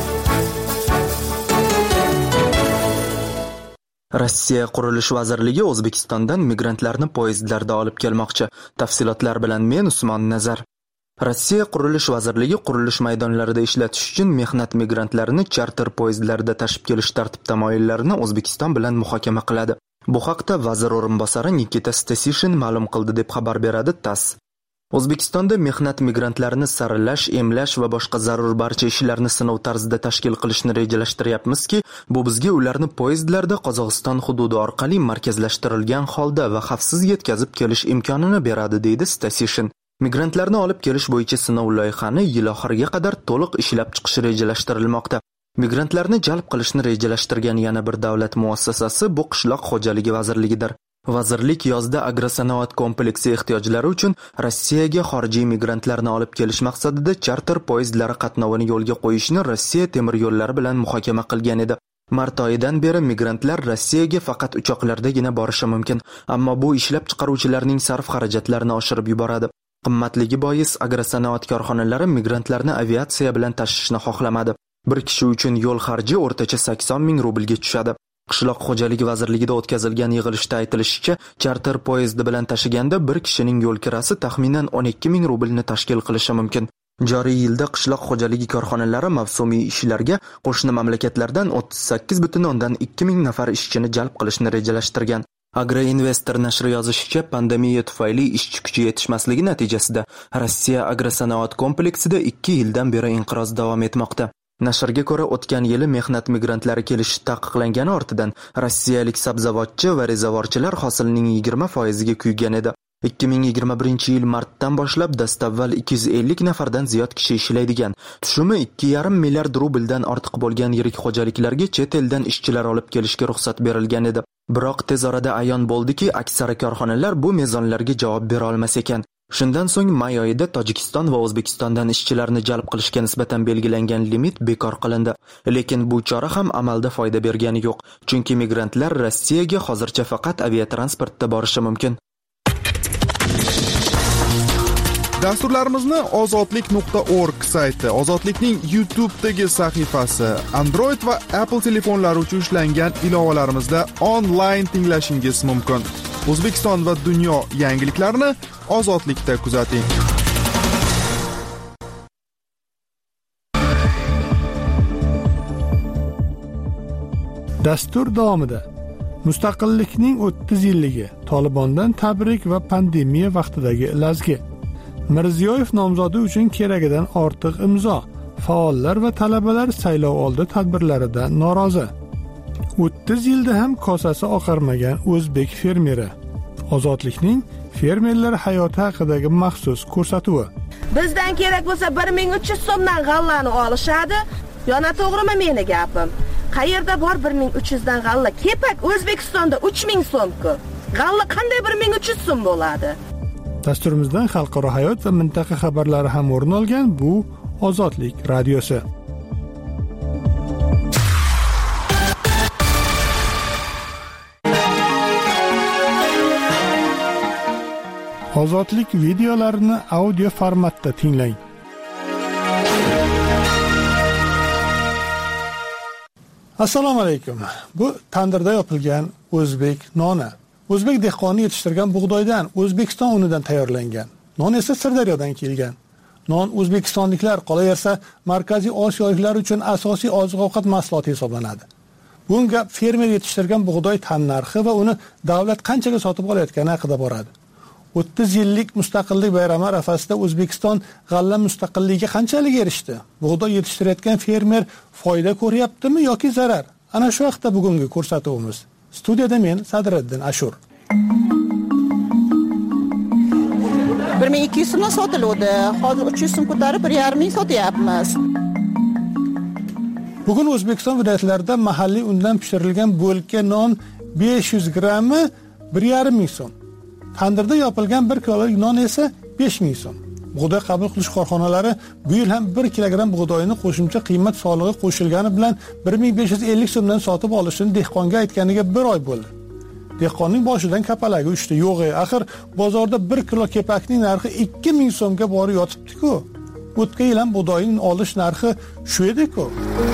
Rossiya Qurilish vazirligi O'zbekistondan migrantlarni poyezdlarda olib kelmoqchi. Tafsilotlar bilan men Usmon Nazar. Rossiya Qurilish vazirligi qurilish maydonlarida ishlatish uchun mehnat migrantlarini charter poyezdlarda tashib kelish tartib-tamoyillarini O'zbekiston bilan muhokama qiladi. Bu haqda vazir o'rinbosari Nikita Stasishin ma'lum qildi deb xabar beradi TASS. O'zbekistonda mehnat migrantlarini saralash, emlash va boshqa zarur barcha ishlarni sinov tarzida tashkil qilishni rejalashtiryapmizki, bu bizga ularni poyezdlarda Qozog'iston hududi orqali markazlashtirilgan holda va xavfsiz yetkazib kelish imkonini beradi, deydi Stasishin. Migrantlarni olib kelish bo'yicha sinov loyihani yil oxiriga qadar to'liq ishlab chiqish rejalashtirilmoqda. Migrantlarni jalb qilishni rejalashtirgan yana bir davlat muassasasi bu Qishloq xo'jaligi vazirligidir. Vazirlik yozda agrosanoat kompleksi ehtiyojlari uchun Rossiyaga xorijiy migrantlarni olib kelish maqsadida charter poyezdlari qatnovini yo'lga qo'yishni Rossiya temir yo'llari bilan muhokama qilgan edi. Mart oyidan beri migrantlar Rossiyaga faqat uchoqlardagina borishi mumkin, ammo bu ishlab chiqaruvchilarning sarf xarajatlarini oshirib yuboradi. Qimmatligi bois agrosanoat korxonalari migrantlarni aviatsiya bilan tashishni xohlamadi. Bir kishi uchun yo'l xarji o'rtacha 80 ming rublga tushadi. Qishloq xo'jaligi vazirligida o'tkazilgan yig'ilishda aytilishicha, charter poyezdi bilan tashiganda bir kishining yo'l kirasi taxminan 12 ming rublni tashkil qilishi mumkin. Joriy yilda qishloq xo'jaligi korxonalari mavsumiy ishlarga qo'shni mamlakatlardan 38,2 ming nafar ishchini jalb qilishni rejalashtirgan. Agroinvestor nashri yozishicha, pandemiya tufayli ishchi kuchi yetishmasligi natijasida Rossiya agrosanoat kompleksida 2 yildan beri inqiroz davom etmoqda. Nashrga ko'ra, o'tgan yili mehnat migrantlari kelishi taqiqlangani ortidan rossiyalik sabzavotchi va rezavorchilar hosilning 20% ga kuygan edi. 2021 yil martdan boshlab dastavval 250 nafardan ziyod kishi ishlaydigan, tushumi 2,5 milliard rubldan ortiq bo'lgan yirik xo'jaliklarga chet eldan ishchilar olib kelishga ruxsat berilgan edi. Biroq tez orada ayon bo'ldiki, aksari korxonalar bu mezonlarga javob bera olmas ekan. Shundan so'ng may oyida Tojikiston va O'zbekistondan ishchilarni jalb qilishga nisbatan belgilangan limit bekor qilindi. Lekin bu chora ham amalda foyda bergani yo'q, chunki migrantlar Rossiyaga hozircha faqat aviatransportda borishi mumkin. Dasturlarimizni ozodlik.org sayti, Ozodlikning YouTube'dagi sahifasi, Android va Apple telefonlari uchun ishlangan ilovalarimizda onlayn tinglashingiz mumkin. O'zbekiston va dunyo yangiliklarini Ozodlikda kuzating. Dastur davomida Mustaqillikning 30 yilligi, Tolibondan tabrik va pandemiya vaqtidagi lazgi. Mirziyoyev nomzodi uchun keragidan ortiq imzo. Faollar va talabalar saylov oldi tadbirlaridan norozi. 30 yilda ham kosasi oqarmagan o'zbek fermeri. Ozodlikning fermerlar hayoti haqidagi maxsus ko'rsatuvi. Bizdan kerak bo'lsa 1300 so'mdan g'allani olishadi. Yana to'g'rimi meni gapim? Qayerda bor 1300 dan g'alla? Kepak O'zbekistonda 3000 so'm-ku. G'alla qanday 1300 so'm bo'ladi? Dasturimizdan xalqaro hayot va mintaqa xabarlari ham o'rin olgan bu Ozodlik radiosi. Ozodlik videolarini audio formatda tinglang. Assalomu alaykum. Bu tandirda yopilgan o'zbek noni. O'zbek dehqoni yetishtirgan bug'doydan, O'zbekiston unidan tayyorlangan. Non esa Sirdaryodan kelgan. Non o'zbekistonliklar, qolaversa Markaziy Osiyoliklar uchun asosiy oziq-ovqat mahsuloti hisoblanadi. Bunga fermer yetishtirgan bug'doy tan narxi va uni davlat qanchaga sotib olayotgani haqida boradi. 30 yillik mustaqillik bayrami arafasida O'zbekiston g'alla mustaqilligiga qanchalik erishdi? Bug'doy yetishtirayotgan fermer foyda ko'ryaptimi yoki zarar? Ana shu haqda bugungi ko'rsatuvimiz. Studiyada men Sadriddin Ashur. 1200 so'mdan sotiladi. Hozir 300 so'm ko'tarib 1,5 ming sotyapmiz. Bugun O'zbekiston viloyatlarida mahalliy undan pishirilgan bo'lka non 500 grammi 1,5 ming so'm. Tandirda yopilgan 1 kilolik non esa 5000 so'm. Bug'doy qabul qilish korxonalari bu yil ham 1 kilogram bug'doyni qo'shimcha qiymat solig'i qo'shilgani bilan 1550 so'mdan sotib olishini dehqonga aytganiga 1 oy bo'ldi. Dehqonning boshidan kapalagi uchdi. Yo'q, axir bozorda 1 kilo kepakning narxi 2000 so'mga borib yotibdi-ku. O'tgan yil ham bug'doyning olish narxi shu edi-ku.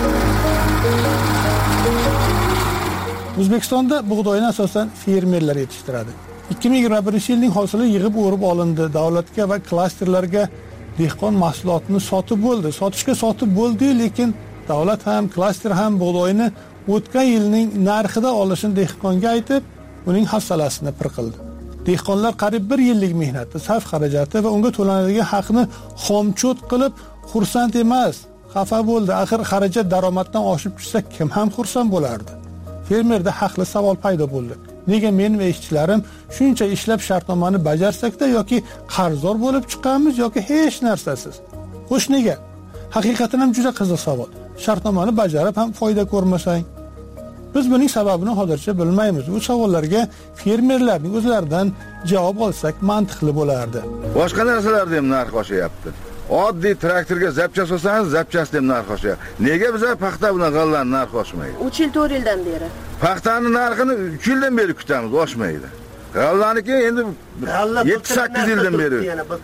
O'zbekistonda bug'doyni asosan fermerlar yetishtiradi. 2021-yilning hosili yig'ib o'rib olindi. Davlatga va klasterlarga dehqon mahsulotini sotib bo'ldi. Sotishga sotib bo'ldi, lekin davlat ham, klaster ham bug'doyni o'tgan yilning narxida olishini dehqonga aytib, uning hafsalasini pir qildi. Dehqonlar qariyb 1 yillik mehnati, sarf xarajati va unga to'lanadigan haqni xomchot qilib xursand emas, xafa bo'ldi. Axir xarajat daromaddan oshib tushsa kim ham xursand bo'lardi? Fermerda haqli savol paydo bo'ldi. Nega men va ishchilarim shuncha ishlab shartnomani bajarsakda yoki qarzdor bo'lib chiqamiz yoki hech narsasiz? Xo'sh, nega? Haqiqatan ham juda qiziq savol. Shartnomani bajarib ham foyda ko'rmasang? Biz buning sababini hozircha bilmaymiz. Bu savollarga fermerlarning o'zlaridan javob olsak mantiqli bo'lardi. Boshqa narsalarda ham narx oshyapti. Oddiy traktorga zapchas olsangiz, zapchasda ham narx oshyapti. Nega biz paxta bilan g'allani narxi oshmaydi? 3 yil 4 yildan beri. Paxtani narxini 3 yildan beri kutamiz, oshmaydi. G'allaniki endi 7-8 yildan beri.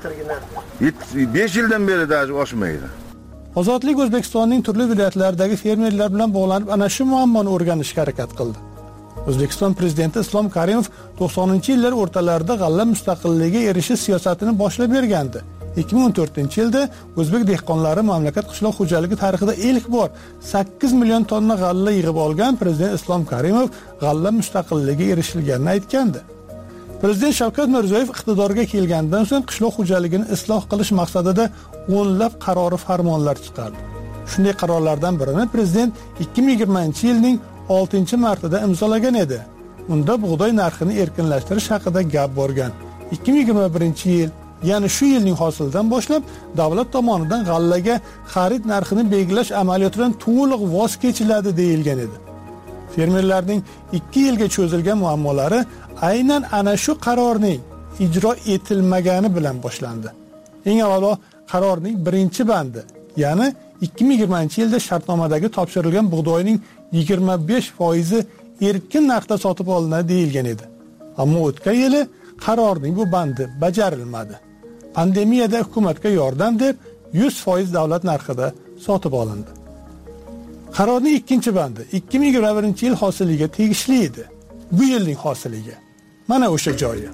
5 yildan beri daji oshmaydi. Ozodlik O'zbekistonning turli viloyatlaridagi fermerlar bilan bog'lanib ana shu muammoni o'rganishga harakat qildi. O'zbekiston prezidenti Islom Karimov 90-yillar o'rtalarida g'alla mustaqilligiga erishish siyosatini boshlab bergandi. 2014-yilda o'zbek dehqonlari mamlakat qishloq xo'jaligi tarixida ilk bor 8 million tonna g'alla yig'ib olgan prezident Islom Karimov g'alla mustaqilligiga erishilganini aytgandi. Prezident Shavkat Mirziyoyev iqtidorga kelgandan so'ng qishloq xo'jaligini isloh qilish maqsadida o'nlab qarori farmonlar chiqardi. Shunday qarorlardan birini prezident 2020-yilning 6-martida imzolagan edi. Unda bug'doy narxini erkinlashtirish haqida gap borgan. 2021-yil, ya'ni shu yilning hosilidan boshlab davlat tomonidan g'allaga xarid narxini belgilash amaliyotidan to'liq voz kechiladi deyilgan edi. Fermerlarning 2 yilga cho'zilgan muammolari aynan ana shu qarorning ijro etilmagani bilan boshlandi. Eng avvalo qarorning 1-bandi, ya'ni 2020-yilda shartnomadagi topshirilgan bug'doyning 25% erkin narxda sotib olinadi deyilgan edi. Ammo o'tgan yili qarorning bu bandi bajarilmadi. Pandemiyada hukumatga yordam deb 100% davlat narxida sotib olindi. Qarorning 2-bandi 2021-yil hosiliga tegishli edi. Bu yilning hosiliga. Mana o'sha joyi.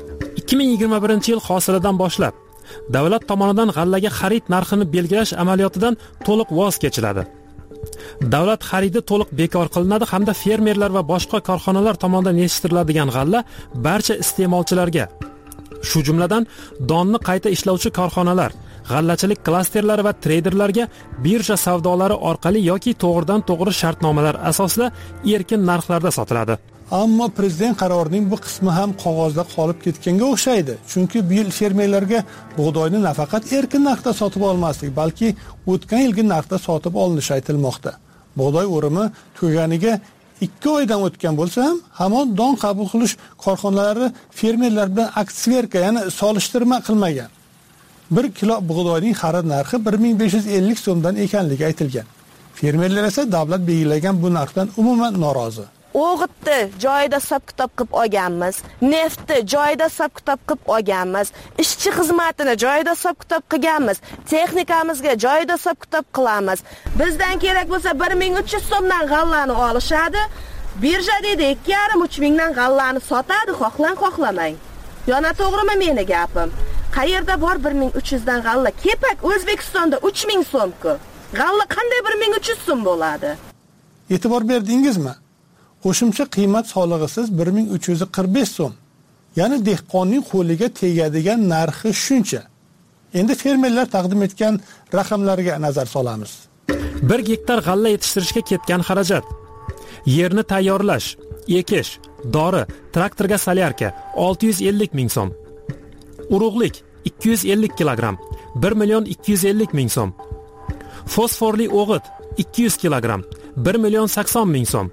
2021-yil hosilidan boshlab davlat tomonidan g'allaga xarid narxini belgilash amaliyotidan to'liq voz kechiladi. Davlat xaridi to'liq bekor qilinadi hamda fermerlar va boshqa korxonalar tomonidan yetishtiriladigan g'alla barcha iste'molchilarga, shu jumladan donni qayta ishlovchi korxonalar, g'allachilik klasterlari va treyderlarga birja savdolari orqali yoki to'g'ridan-to'g'ri shartnomalar asosida erkin narxlarda sotiladi. Ammo prezident qarorining bu qismi ham qog'ozda qolib ketganga o'xshaydi. Chunki bu yil fermerlarga bug'doyni nafaqat erkin narxda sotib olmaslik, balki o'tgan yilgi narxda sotib olinishi aytilmoqda. Bug'doy o'rimi tugaganiga 2 oydan o'tgan bo'lsa ham, hamon don qabul qilish korxonalari fermerlar bilan aksverka, ya'ni solishtirma qilmagan. 1 kilo bug'doyning xarid narxi 1550 so'mdan ekanligi aytilgan. Fermerlar esa davlat belgilagan bu narxdan umuman norozi. O'g'itni joyida hisob-kitob qilib olganmiz, neftni joyida hisob-kitob qilib olganmiz, ishchi xizmatini joyida hisob-kitob qilganmiz, texnikamizga joyida hisob-kitob qilamiz. Bizdan kerak bo'lsa 1300 so'mdan g'allani olishadi. Birja dedi 2,5-3 mingdan g'allani sotadi, xohlamang. Yana to'g'rimi meni gapim? Qayerda bor 1300 dan g'alla? Kepak O'zbekistonda 3000 so'm-ku. G'alla qanday 1300 so'm bo'ladi? E'tibor berdingizmi? Qo'shimcha qiymat solig'isiz 1345 so'm. Ya'ni dehqonning qo'liga tegadigan narxi shuncha. Endi fermerlar taqdim etgan raqamlarga nazar solamiz. 1 gektar g'alla yetishtirishga ketgan xarajat: yerni tayyorlash, ekish, dori, traktorga solyarka 650 ming so'm. Urug'lik 250 kilogramm 1,250,000 so'm. Fosforli o'g'it 200 kilogramm 1,80,000 so'm.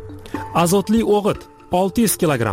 Azotli o'g'it 600 kilogramm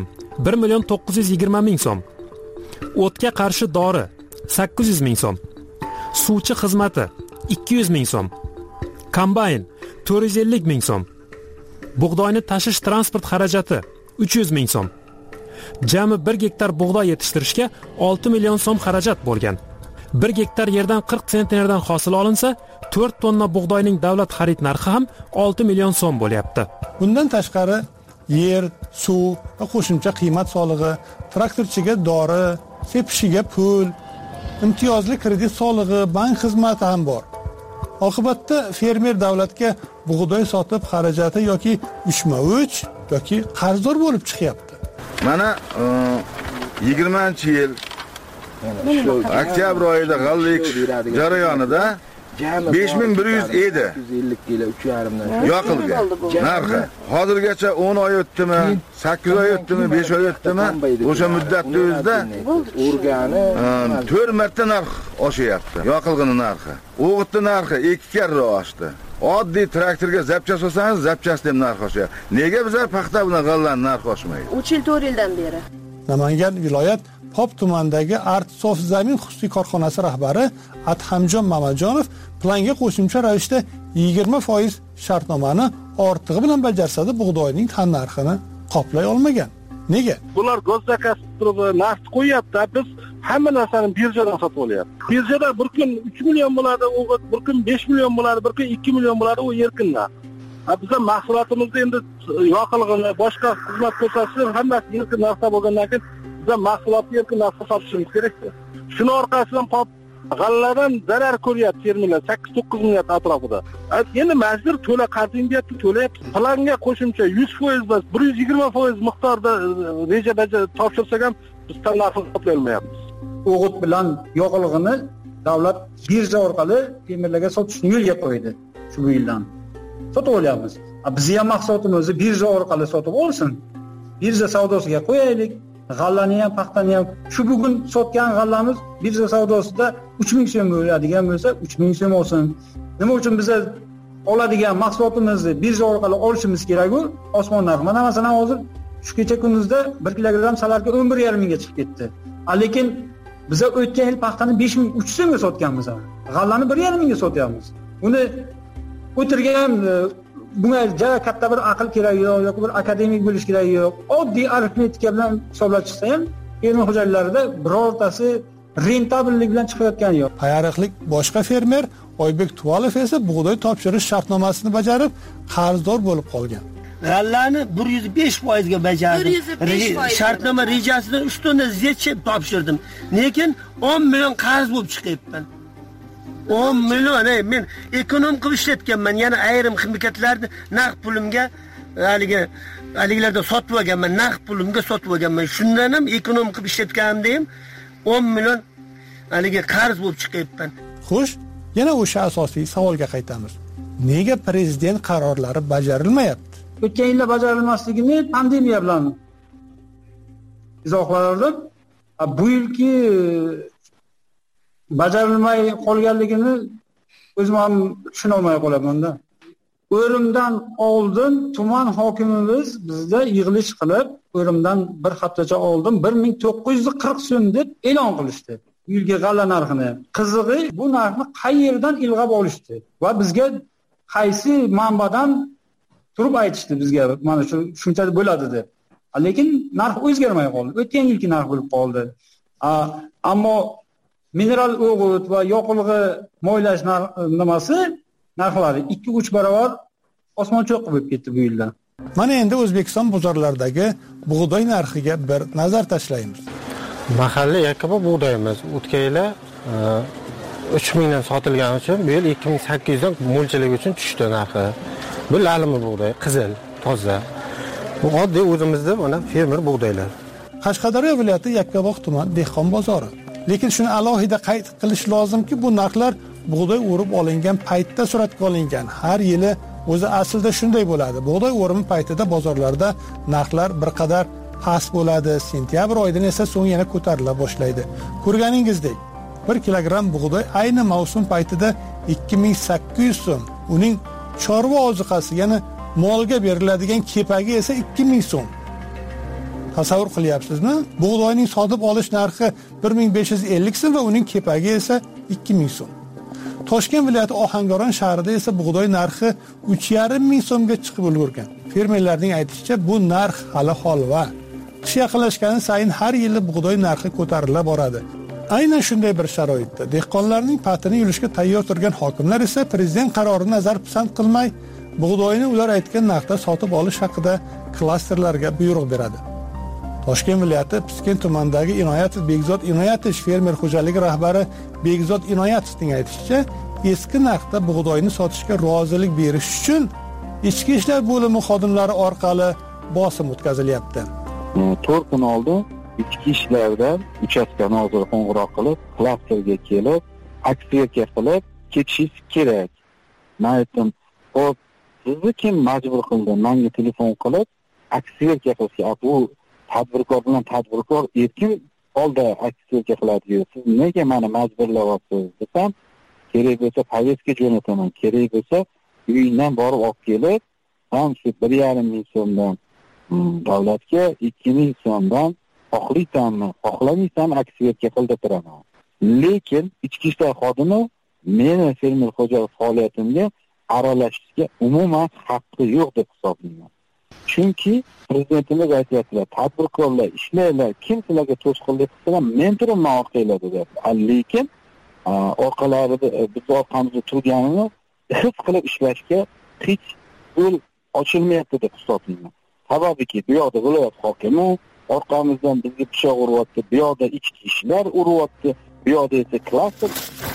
1,920,000 so'm. O'tga qarshi dori 800,000 so'm. Suvchi xizmati 200,000 so'm. Kombayn 450,000 so'm. Bug'doyni tashish transport xarajati 300,000 so'm. Jami 1 gektar bug'doy yetishtirishga 6 million so'm xarajat bo'lgan. 1 gektar yerdan 40 sentnerdan hosil olinsa, 4 tonna bug'doyning davlat xarid narxi ham 6 million so'm bo'lyapti. Bundan tashqari yer, suv va qo'shimcha qiymat solig'i, traktorchiga dori, sepishiga pul, imtiyozli kredit solig'i, bank xizmati ham bor. Oqibatda fermer davlatga bug'doy sotib xarajati yoki 3/3 yoki qarzdor bo'lib chiqyapti. Mana 20-yil shu oktyabr oyida g'alla ekish jarayonida 5100 edi. 150 kilo 3,5 yoqilgan narxi. Hozirgacha 10 oy o'tdimi, 8 oy o'tdimi, 5 oy o'tdimi? O'sha muddatda o'zida urgani 4 marta narx oshyapti. Yoqilg'ining narxi. O'g'itning narxi 2 karra oshdi. Oddiy traktorga zapchas olsangiz, zapchasda ham narx oshyapti. Nega bizlar paxta bilan g'allaning narxi oshmaydi? 3 yil 4 yildan beri. Namangan viloyat Pop tumanidagi Artsof zamin xususiy korxonasi rahbari Adhamjon Mamajonov planga qo'shimcha ravishda 20% shartnomani ortig'i bilan bajarsada bug'doyning tannarxini qoplay olmagan. Nega? Bular gaz zakasi turib narx qo'yapti. Biz hamma narsani birjadan sotib olyapmiz. Birjada bir kun 3 million bo'ladi, o'g'it bir kun 5 million bo'ladi, bir kun 2 million bo'ladi, u erkin narx. Bizning mahsulotimizni endi yoqilg'ini, boshqa xizmat ko'rsatish hammasi erkin narxda bo'lgandan keyin biz mahsulotni erkin narxda sotishimiz kerak-ku. Shuning orqasidan pop g'alladan zarar ko'ryapti fermerlar 8-9 million atrofida. Endi majbur to'la qarzing deyapti, to'layapti. Planga qo'shimcha 100% bas 120% miqdorda reja topshirsak ham biz narxni qoplay olmayapmiz. O'g'it bilan yoqilg'ini davlat birja orqali fermerlarga sotishni yo'lga qo'ydi. Shu yildan sotib olyapmiz. Bizning ham mahsulotimizni birja orqali sotib olsin. Birja savdosiga qo'yaylik. G'allani ham, paxtani ham shu bugun sotgan g'allamiz birja savdosida 3000 so'm bo'ladigan bo'lsa, 3000 so'm olsin. Nima uchun biz oladigan mahsulotimizni birja orqali olishimiz kerak-ku? Osmon narxi. Mana masalan hozir shu kecha kunduzda 1 kilogramm salarga 11,5 mingga chiqib ketdi. Lekin biz o'tgan yil paxtani 5300 so'mga sotganmiz. G'allani 1,5 mingga sotyapmiz. Uni o'tirgan bunga juda katta bir aql kerak yoki bir akademik bo'lish kerak yo'q. Oddiy arifmetika bilan hisoblab chiqsa ham, fermer xo'jaliklarida birortasi rentabillik bilan chiqayotgani yo'q. Payariqlik boshqa fermer Oybek Tuvalov esa bug'doy topshirish shartnomasini bajarib, qarzdor bo'lib qolgan. G'allani 105% ga bajardim. Shartnoma rejasidan 3 tonna zechib topshirdim. Lekin 10 million qarz bo'lib chiqyapman. 10 million, men ekonom qilib ishlatganman. Yana ayrim ximikatlarni naqd pulimga haligilarda sotib olganman, naqd pulimga sotib olganman. Shundan ham ekonom qilib ishlatganimda ham 10 million haliga qarz bo'lib chiqyapman. Xo'sh, yana o'sha asosiy savolga qaytamiz. Nega prezident qarorlari bajarilmayapti? O'tgan yilda bajarilmasligini pandemiya bilan izohladim. Bu yilki bajarilmay qolganligini o'zim ham tushuna olmay qolaman-da. O'rimdan oldin tuman hokimimiz bizda yig'ilish qilib, o'rimdan bir haftacha oldin 1940 so'm deb e'lon qilishdi. Bu yilgi g'alla narxini. Qizig'i, bu narxni qayerdan ilg'ab olishdi va bizga qaysi manbadan turib aytishdi bizga, mana shu shunchalik bo'ladi deb. Lekin narx o'zgarmay qoldi. O'tgan yilgi narx bo'lib qoldi. Ammo mineral o'g'it va yoqilg'i moylash narxlari 2-3 barobar osmoncho'q bo'lib ketdi bu yilda. Mana endi O'zbekiston bozorlaridagi bug'doy narxiga bir nazar tashlaymiz. Mahalliy yakkabog' bug'doyimiz o'tgan yili 3000 dan sotilgani uchun bu yil 2800 dan mo'ljallik uchun tushdi narxi. Bu lalimi bug'doy, qizil, toza. Bu oddiy o'zimizda mana fermer bug'doylar. Qashqadaryo viloyati Yakkabog' tuman dehqon bozori. Lekin shuni alohida qayd qilish lozimki, bu narxlar bug'doy o'rib olingan paytda suratga olingan. Har yili o'zi aslida shunday bo'ladi. Bug'doy o'rimi paytida bozorlarda narxlar bir qadar past bo'ladi. Sentyabr oyidan esa so'ng yana ko'tarila boshlaydi. Ko'rganingizdek, 1 kilogramm bug'doy ayni mavsum paytida 2800 so'm. Uning chorva ozuqasi, ya'ni molga beriladigan kepagi esa 2000 so'm. Tasavvur qilyapsizmi? Bug'doyning sotib olish narxi 1550 so'm va uning kepagi esa 2000 so'm. Toshkent viloyati Ohangaron shahrida esa bug'doy narxi 3500 so'mga chiqib ulgurgan. Fermerlarning aytishicha, bu narx hali holva. Qish yaqinlashgani sayin har yili bug'doy narxi ko'tarila boradi. Aynan shunday bir sharoitda dehqonlarning patini yulishga tayyor turgan hokimlar esa prezident qarorini nazar pisand qilmay, bug'doyni ular aytgan narxda sotib olish haqida klasterlarga buyruq beradi. Toshkent viloyati Piskent tumanidagi Inoyatov Begzod Inoyatov fermer xo'jaligi rahbari Begzod Inoyatovning aytishicha, eski narxda bug'doyni sotishga rozilik berish uchun ichki ishlar bo'limi xodimlari orqali bosim o'tkazilyapti. 4 kun oldin ichki ishlardan uchastka noziri qo'ng'iroq qilib, klasterga kelib, aksiya qilib ketishingiz kerak. Men aytdim, "Xo'p, sizni kim majbur qildi? Menga telefon qilib, aksiya qilishga bu tadbirkor bilan tadbirkor erkin holda aksiya qiladi. Siz nega meni majburlayapsiz?" desam, "Kerak bo'lsa poyezdka jo'nataman, kerak bo'lsa uyingdan borib olib kelib, ham shu 1,5 ming so'mdan davlatga 2000 so'mdan xohlaysanmi, xohlamaysan aksiya qilib turaman. Lekin ichki ishlar xodimi meni fermer xo'jalik faoliyatimga aralashishga umuman haqqi yo'q deb hisoblayman. Chunki prezidentimiz aytayaptilar, tadbirkorlar, ishlaylar, kim sizlarga to'sqinlik qilsa, men turibman orqanglarda deb. Lekin orqalarida biz orqamizda turganini his qilib ishlashga hech yo'l ochilmayapti deb hisoblayman. Sababiki bu yoqda viloyat hokimi orqamizdan bizga pichoq uryapti, bu yoqda ichki ishlar uryapti, bu yoqda esa klaster.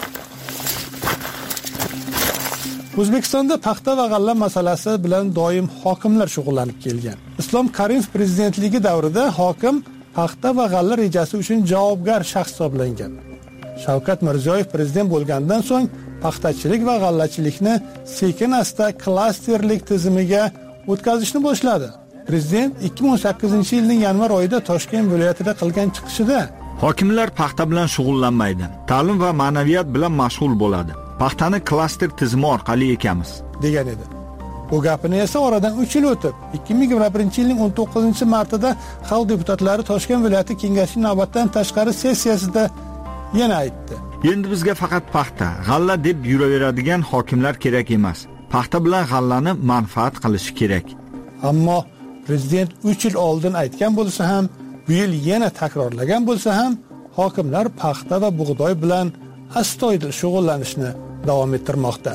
O'zbekistonda paxta va g'alla masalasi bilan doim hokimlar shug'ullanib kelgan. Islom Karimov prezidentligi davrida hokim paxta va g'alla rejasi uchun javobgar shaxs hisoblangan. Shavkat Mirziyoyev prezident bo'lgandan so'ng paxtachilik va g'allachilikni sekin-asta klasterlik tizimiga o'tkazishni boshladi. Prezident 2018-yilning yanvar oyida Toshkent viloyatida qilgan chiqishida hokimlar paxta bilan shug'ullanmaydi, ta'lim va ma'naviyat bilan mashg'ul bo'ladi. Paxtani klaster tizimi orqali ekamiz degan edi. Bu gapini esa oradan 3 yil o'tib, 2021-yilning 19-martida xalq deputatlari Toshkent viloyati kengashining navbatdan tashqari sessiyasida yana aytdi. Endi bizga faqat paxta, g'alla deb yuraveradigan hokimlar kerak emas. Paxta bilan g'allani manfaat qilish kerak. Ammo prezident 3 yil oldin aytgan bo'lsa ham, bu yil yana takrorlagan bo'lsa ham, hokimlar paxta va bug'doy bilan astoydil shug'ullanishni davom ettirmoqda.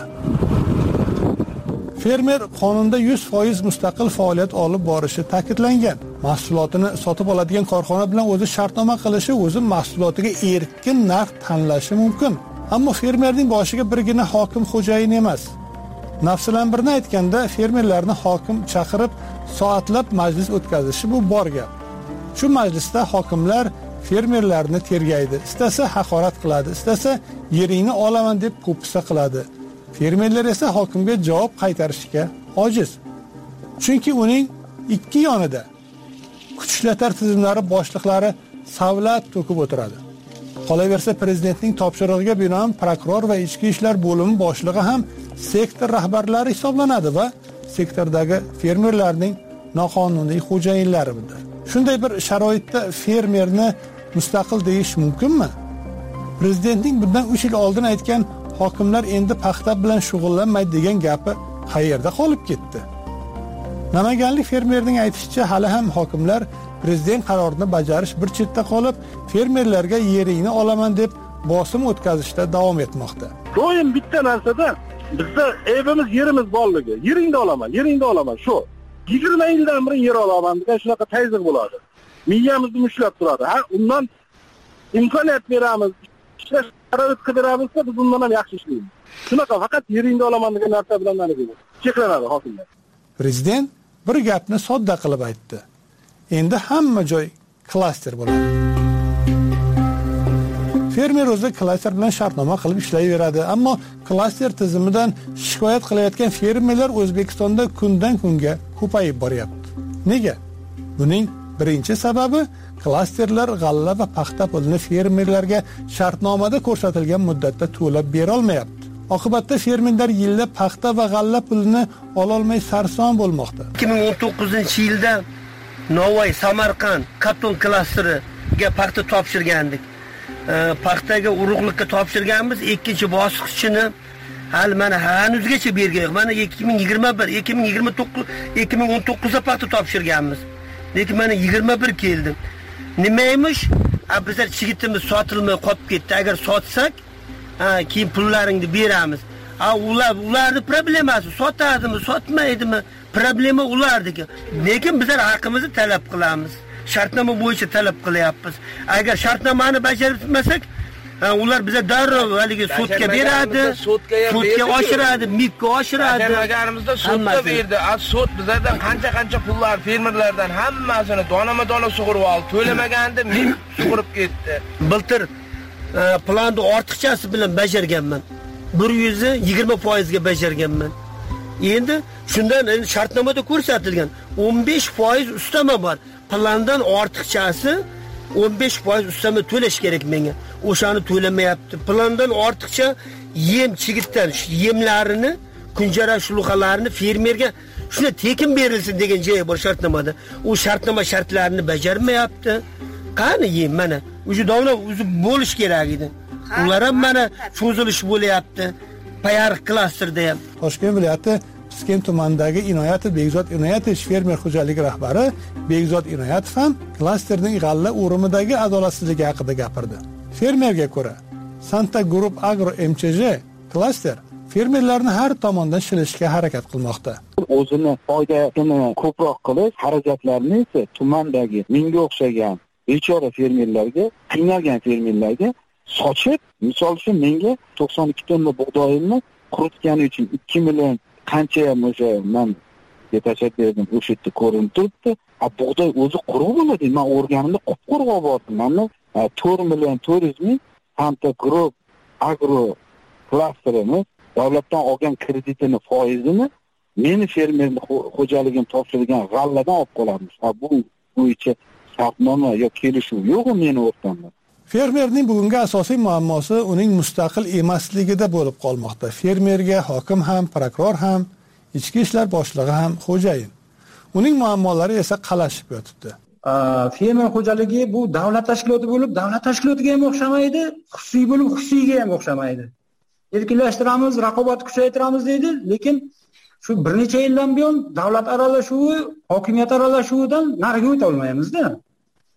Fermer qonunda 100% mustaqil faoliyat olib borishi ta'kidlangan. Mahsulotini sotib oladigan korxona bilan o'zi shartnoma qilishi, o'zi mahsulotiga erkin narx tanlashi mumkin. Ammo fermerning boshiga birgina hokim xo'jayin emas. Nafsilan birni aytganda, fermerlarni hokim chaqirib, soatlab majlis o'tkazishi bu bor gap. Shu majlisda hokimlar fermerlarni tergaydi, istasa haqorat qiladi, istasa yeringni olaman deb po'pisa qiladi. Fermerlar esa hokimga javob qaytarishga ojiz. Chunki uning ikki yonida kuch ishlatar tizimlari boshliqlari savlat to'kib o'tiradi. Qolaversa, prezidentning topshirig'iga binoan prokuror va ichki ishlar bo'limi boshlig'i ham sektor rahbarlari hisoblanadi va sektordagi fermerlarning noqonuniy xo'jayinlaridir. Shunday bir sharoitda fermerni mustaqil deyish mumkinmi? Prezidentning bundan 3 yil oldin aytgan hokimlar endi paxta bilan shug'ullanmaydi degan gapi qayerda qolib ketdi? Namanganlik fermerning aytishicha, hali ham hokimlar prezident qarorini bajarish bir chetda qolib, fermerlarga yeringni olaman deb bosim o'tkazishda davom etmoqda. Doim bitta narsada bizda evimiz, yerimiz borligi. Yeringni olaman, shu. 20 yildan beri yer olaman degan shunaqa tayziq bo'ladi. Miyamizni mushlab turadi. Undan imkoniyat beramiz, ishlash sharoit qidiramizsa, biz undan ham yaxshi ishlaymiz. Shunaqa faqat yeringni olaman degan narsa bilan cheklanadi hokimlar. Prezident bir gapni sodda qilib aytdi. Endi hamma joy klaster bo'ladi. Fermer o'zi klaster bilan shartnoma qilib ishlayveradi, ammo klaster tizimidan shikoyat qilayotgan fermerlar O'zbekistonda kundan kunga ko'payib boryapti. Nega? Buning birinchi sababi klasterlar g'alla va paxta pulini fermerlarga shartnomada ko'rsatilgan muddatda to'lab bera olmayapti. Oqibatda fermerlar yillab paxta va g'alla pulini ola olmay sarson bo'lmoqda. 2019-yilda Navoiy, Samarqand karton klasteriga paxta topshirgandik. Paxtaga urug'likka topshirganmiz, ikkinchi bosqichini hali mana hanuzgacha bergan. Mana 2019da paxta topshirganmiz. Lekin mana 21 keldi. Nimaymiş? Bizlar chigitimiz sotilmay qolib ketdi. Agar sotsak, keyin pullaringni beramiz. Ularning problemasi sotadimi, sotmaydimi? Problema ulardiki. Lekin bizlar haqimizni talab qilamiz. Shartnoma bo'yicha talab qilyapmiz. Agar shartnomani bajarmasak, ular bize darrov haligi sudga beradi, sudga oshiradi, mikka oshiradi. Bajarmaganimizda sudga berdi. Sud bizlardan qancha pullar fermerlardan hammasini donama-dona sug'urib oldi. To'lamaganda mik sug'urib ketdi. Biltir planni ortiqchasi bilan bajarganman. 120% ga bajarganman. Endi shundan shartnomada ko'rsatilgan 15% ustama bor. Plandan ortiqchasi 15% ustama to'lash kerak menga. O'shani to'lamayapti. Plandan ortiqcha yem chigitdan yemlarini, kunjara shluqalarini fermerga shuna tekin berilsin degan joyi bor shartnomada. U shartnoma shartlarini bajarmayapti. Qani yem mana o'sha davlat o'zi bo'lish kerak edi. Ular ham mana cho'zilish bo'layapti. Payariq klasterda ham. Toshkent viloyati Piskent tumanidagi Inoyatov Begzod Inoyatov fermer xo'jaligi rahbari Begzod Inoyatov ham klasterning g'alla o'rimidagi adolatsizligi haqida gapirdi. Fermerga ko'ra, Santa Group Agro MCJ klaster fermerlarni har tomondan shilishga harakat qilmoqda. O'zini foydasini ko'proq qilib, xarajatlarni esa tumandagi menga o'xshagan bechora fermerlarga, qiynalgan fermerlarga sochib, misol uchun menga 92 tonna bug'doyimni quritgani uchun 2 million qancha ham o'sha men yetakchi berdim, o'sha yerda ko'rinib turibdi. Bug'doy o'zi quruq bo'ladi. Men o'rganimda qop-quruq oldim. Mana 4 million 400 ming Santa Group Agro klasterimiz davlatdan olgan kreditini foizini meni fermer xo'jaligim topshirgan g'alladan olib qolamiz. Bu bo'yicha shartnoma yo kelishuv yo'q meni o'rtamda. Fermerning bugungi asosiy muammosi uning mustaqil emasligida bo'lib qolmoqda. Fermerga hokim ham, prokuror ham, ichki ishlar boshlig'i ham xo'jayin. Uning muammolari esa qalashib yotibdi. Fermer xo'jaligi bu davlat tashkiloti bo'lib, davlat tashkilotiga ham o'xshamaydi, xususiy bo'lib, xususiyga ham o'xshamaydi. Erkinlashtiramiz, raqobat kuchaytiramiz deydi, lekin shu bir necha yildan buyon davlat aralashuvi, hokimiyat aralashuvidan nariga o'ta olmaymiz-da.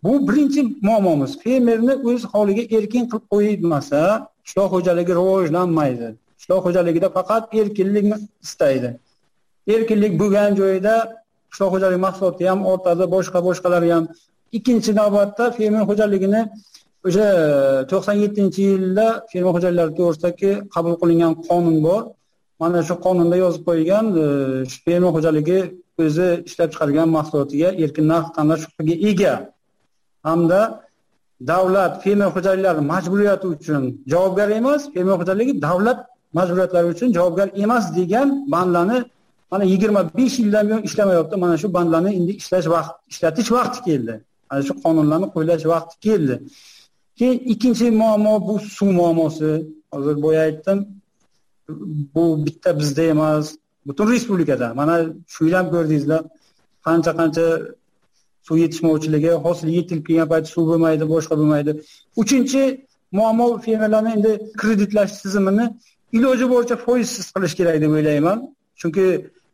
Bu birinchi muammomiz. Fermerni o'z holiga erkin qilib qo'yilmasa, qishloq xo'jaligi rivojlanmaydi. Qishloq xo'jaligida faqat erkinlikni istaydi. Erkinlik bo'lgan joyda qishloq xo'jaligi mahsuloti ham ortadi, boshqalari ham. Ikkinchi navbatda fermer xo'jaligini o'sha 97-yilda fermer xo'jaliklari to'g'risidagi qabul qilingan qonun bor. Mana shu qonunda yozib qo'yilgan, fermer xo'jaligi o'zi ishlab chiqargan mahsulotiga erkin narx tanlash huquqiga ega. Hamda davlat fermer xo'jaliklari majburiyati uchun javobgar emas, fermer xo'jaligi davlat majburiyatlari uchun javobgar emas degan bandlarni mana 25 yildan buyon ishlamayapti. Mana shu bandlarni endi ishlatish vaqti keldi. Mana shu qonunlarni qo'llash vaqti keldi. Keyin ikkinchi muammo bu suv muammosi. Hozir boya aytdim. Bu bitta bizda emas, butun respublikada. Mana shu yil ham ko'rdingizlar, qancha suv yetishmovchiligi, hosil yetilib kelgan payt suv bo'lmaydi, boshqa bo'lmaydi. Uchinchi muammo fermerlarning endi kreditlash tizimini iloji boricha foizsiz qilish kerak deb o'ylayman. Chunki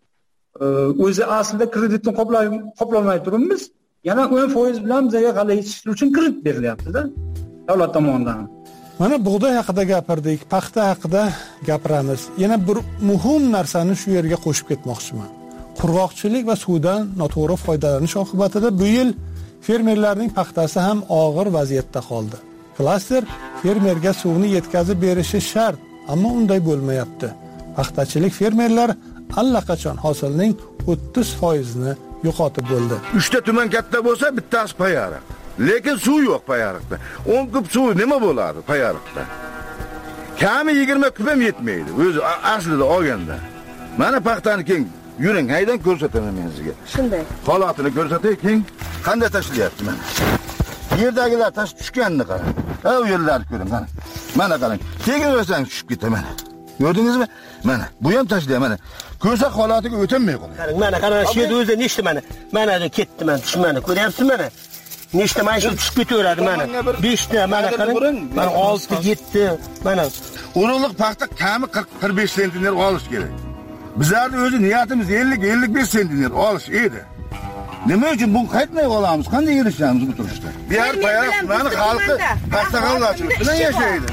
o'zi aslida kreditni qoplolmay turibmiz. Yana 10% bilan bizga g'alla yetishtirish uchun kredit berilyapti-da davlat tomonidan. Mana bug'doy haqida gapirdik, paxta haqida gapiramiz. Yana bir muhim narsani shu yerga qo'shib ketmoqchiman. Qurg'oqchilik va suvdan noto'g'ri foydalanish oqibatida bu yil fermerlarning paxtasi ham og'ir vaziyatda qoldi. Klaster fermerga suvni yetkazib berishi shart, ammo unday bo'lmayapti. Paxtachilik fermerlar allaqachon hosilning 30%ni yo'qotib bo'ldi. 3 ta tuman katta bo'lsa, bittasi payariq. Lekin suv yo'q payariqda. 10 kub suv nima bo'ladi payariqda? Kami 20 kub ham yetmaydi. O'zi aslida olganda. Mana paxtani keng yuring, haydan ko'rsataman men sizga. Shunday. Holatini ko'rsatay, keng qanday tashlayapti mana. Yerdagilar tash tushganini qarang. U yerlarni ko'ring mana. Mana qarang. Tegin o'rsang tushib ketaman. Gördingizmi? Mana bu ham tashlay mana. Ko'sak holatiga o'tolmay qoldi. Qarang, shu yerda o'zi nechta mana. Mana ketdi mana, tushmani ko'ryapsiz mana. Nechta mana shu tushib ketaveradi mana. 5 ta mana qarang. Mana 6, 7 mana. Urug'liq paxta kami 40-45 sentner olish kerak. Bizlarning o'zi niyatimiz 50-55 sentner olish edi. Nima uchun bunu qaytmay qolamiz? Qanday erishamiz bu turishda? Bir yer payariq mana xalqi paxta g'allachiligi bilan yashaydi.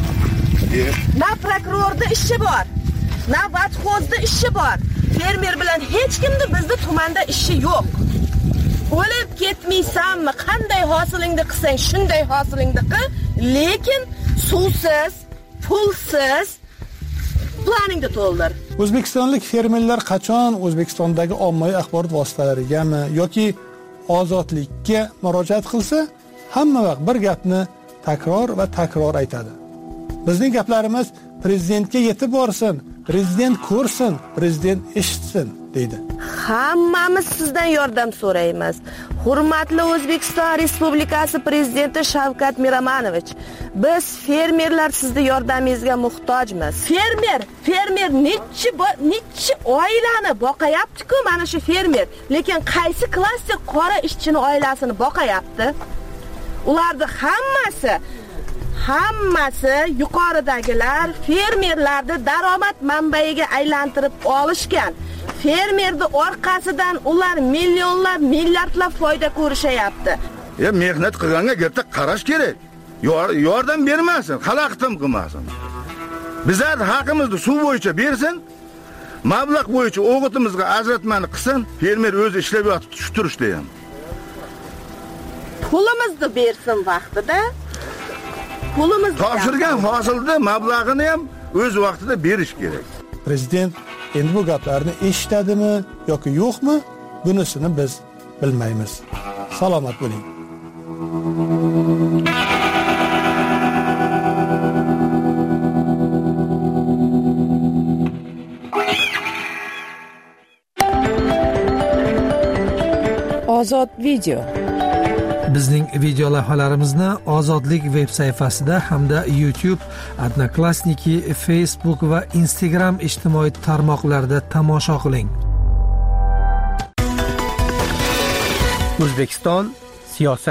Na prokurorda ishi bor, na vatxozda ishi bor. Fermer bilan hech kimda bizda tumanda ishi yo'q. O'lib ketmaysanmi? Qanday hosilingni qilsang, shunday hosilingni qil, lekin suvsiz, pulsiz planingni to'ldir. O'zbekistonlik fermerlar qachon O'zbekistondagi ommaviy axborot vositalarigami yoki ozodlikka murojaat qilsa, hamma vaqt bir gapni takror aytadi. Bizning gaplarimiz prezidentga yetib borsin, prezident ko'rsin, prezident eshitsin deydi. Hammamiz sizdan yordam so'raymiz. Hurmatli O'zbekiston Respublikasi prezidenti Shavkat Miramonovich, biz fermerlar sizning yordamingizga muhtojmiz. Fermer necha oilani boqayapti-ku mana shu fermer, lekin qaysi klaster qora ishchini oilasini boqayapti? Ularning hammasi yuqoridagilar fermerlarni daromad manbaiga aylantirib olishgan. Fermerni orqasidan ular millionlab, milliardlab foyda ko'rishayapti. Mehnat qilganga gapda qarash kerak. Yordam bermasin, xalaqtim qilmasin. Bizlar haqimizni suv bo'yicha bersin, mablag' bo'yicha o'g'itimizga ajratmani qilsin, fermer o'zi ishlab yotib shu turishda ham. Pulimizni bersin vaqtida. Topshirgan hosilni mablag'ini ham o'z vaqtida berish kerak. Prezident endi bu gaplarni eshitadimi yoki yo'qmi? Bunisini biz bilmaymiz. Salomat bo'ling. Ozod video. Bizning video lavhalarimizni Ozodlik veb sayfasida hamda YouTube, Odnoklassniki, Facebook va Instagram ijtimoiy tarmoqlarida tomosha qiling. O'zbekiston siyosat.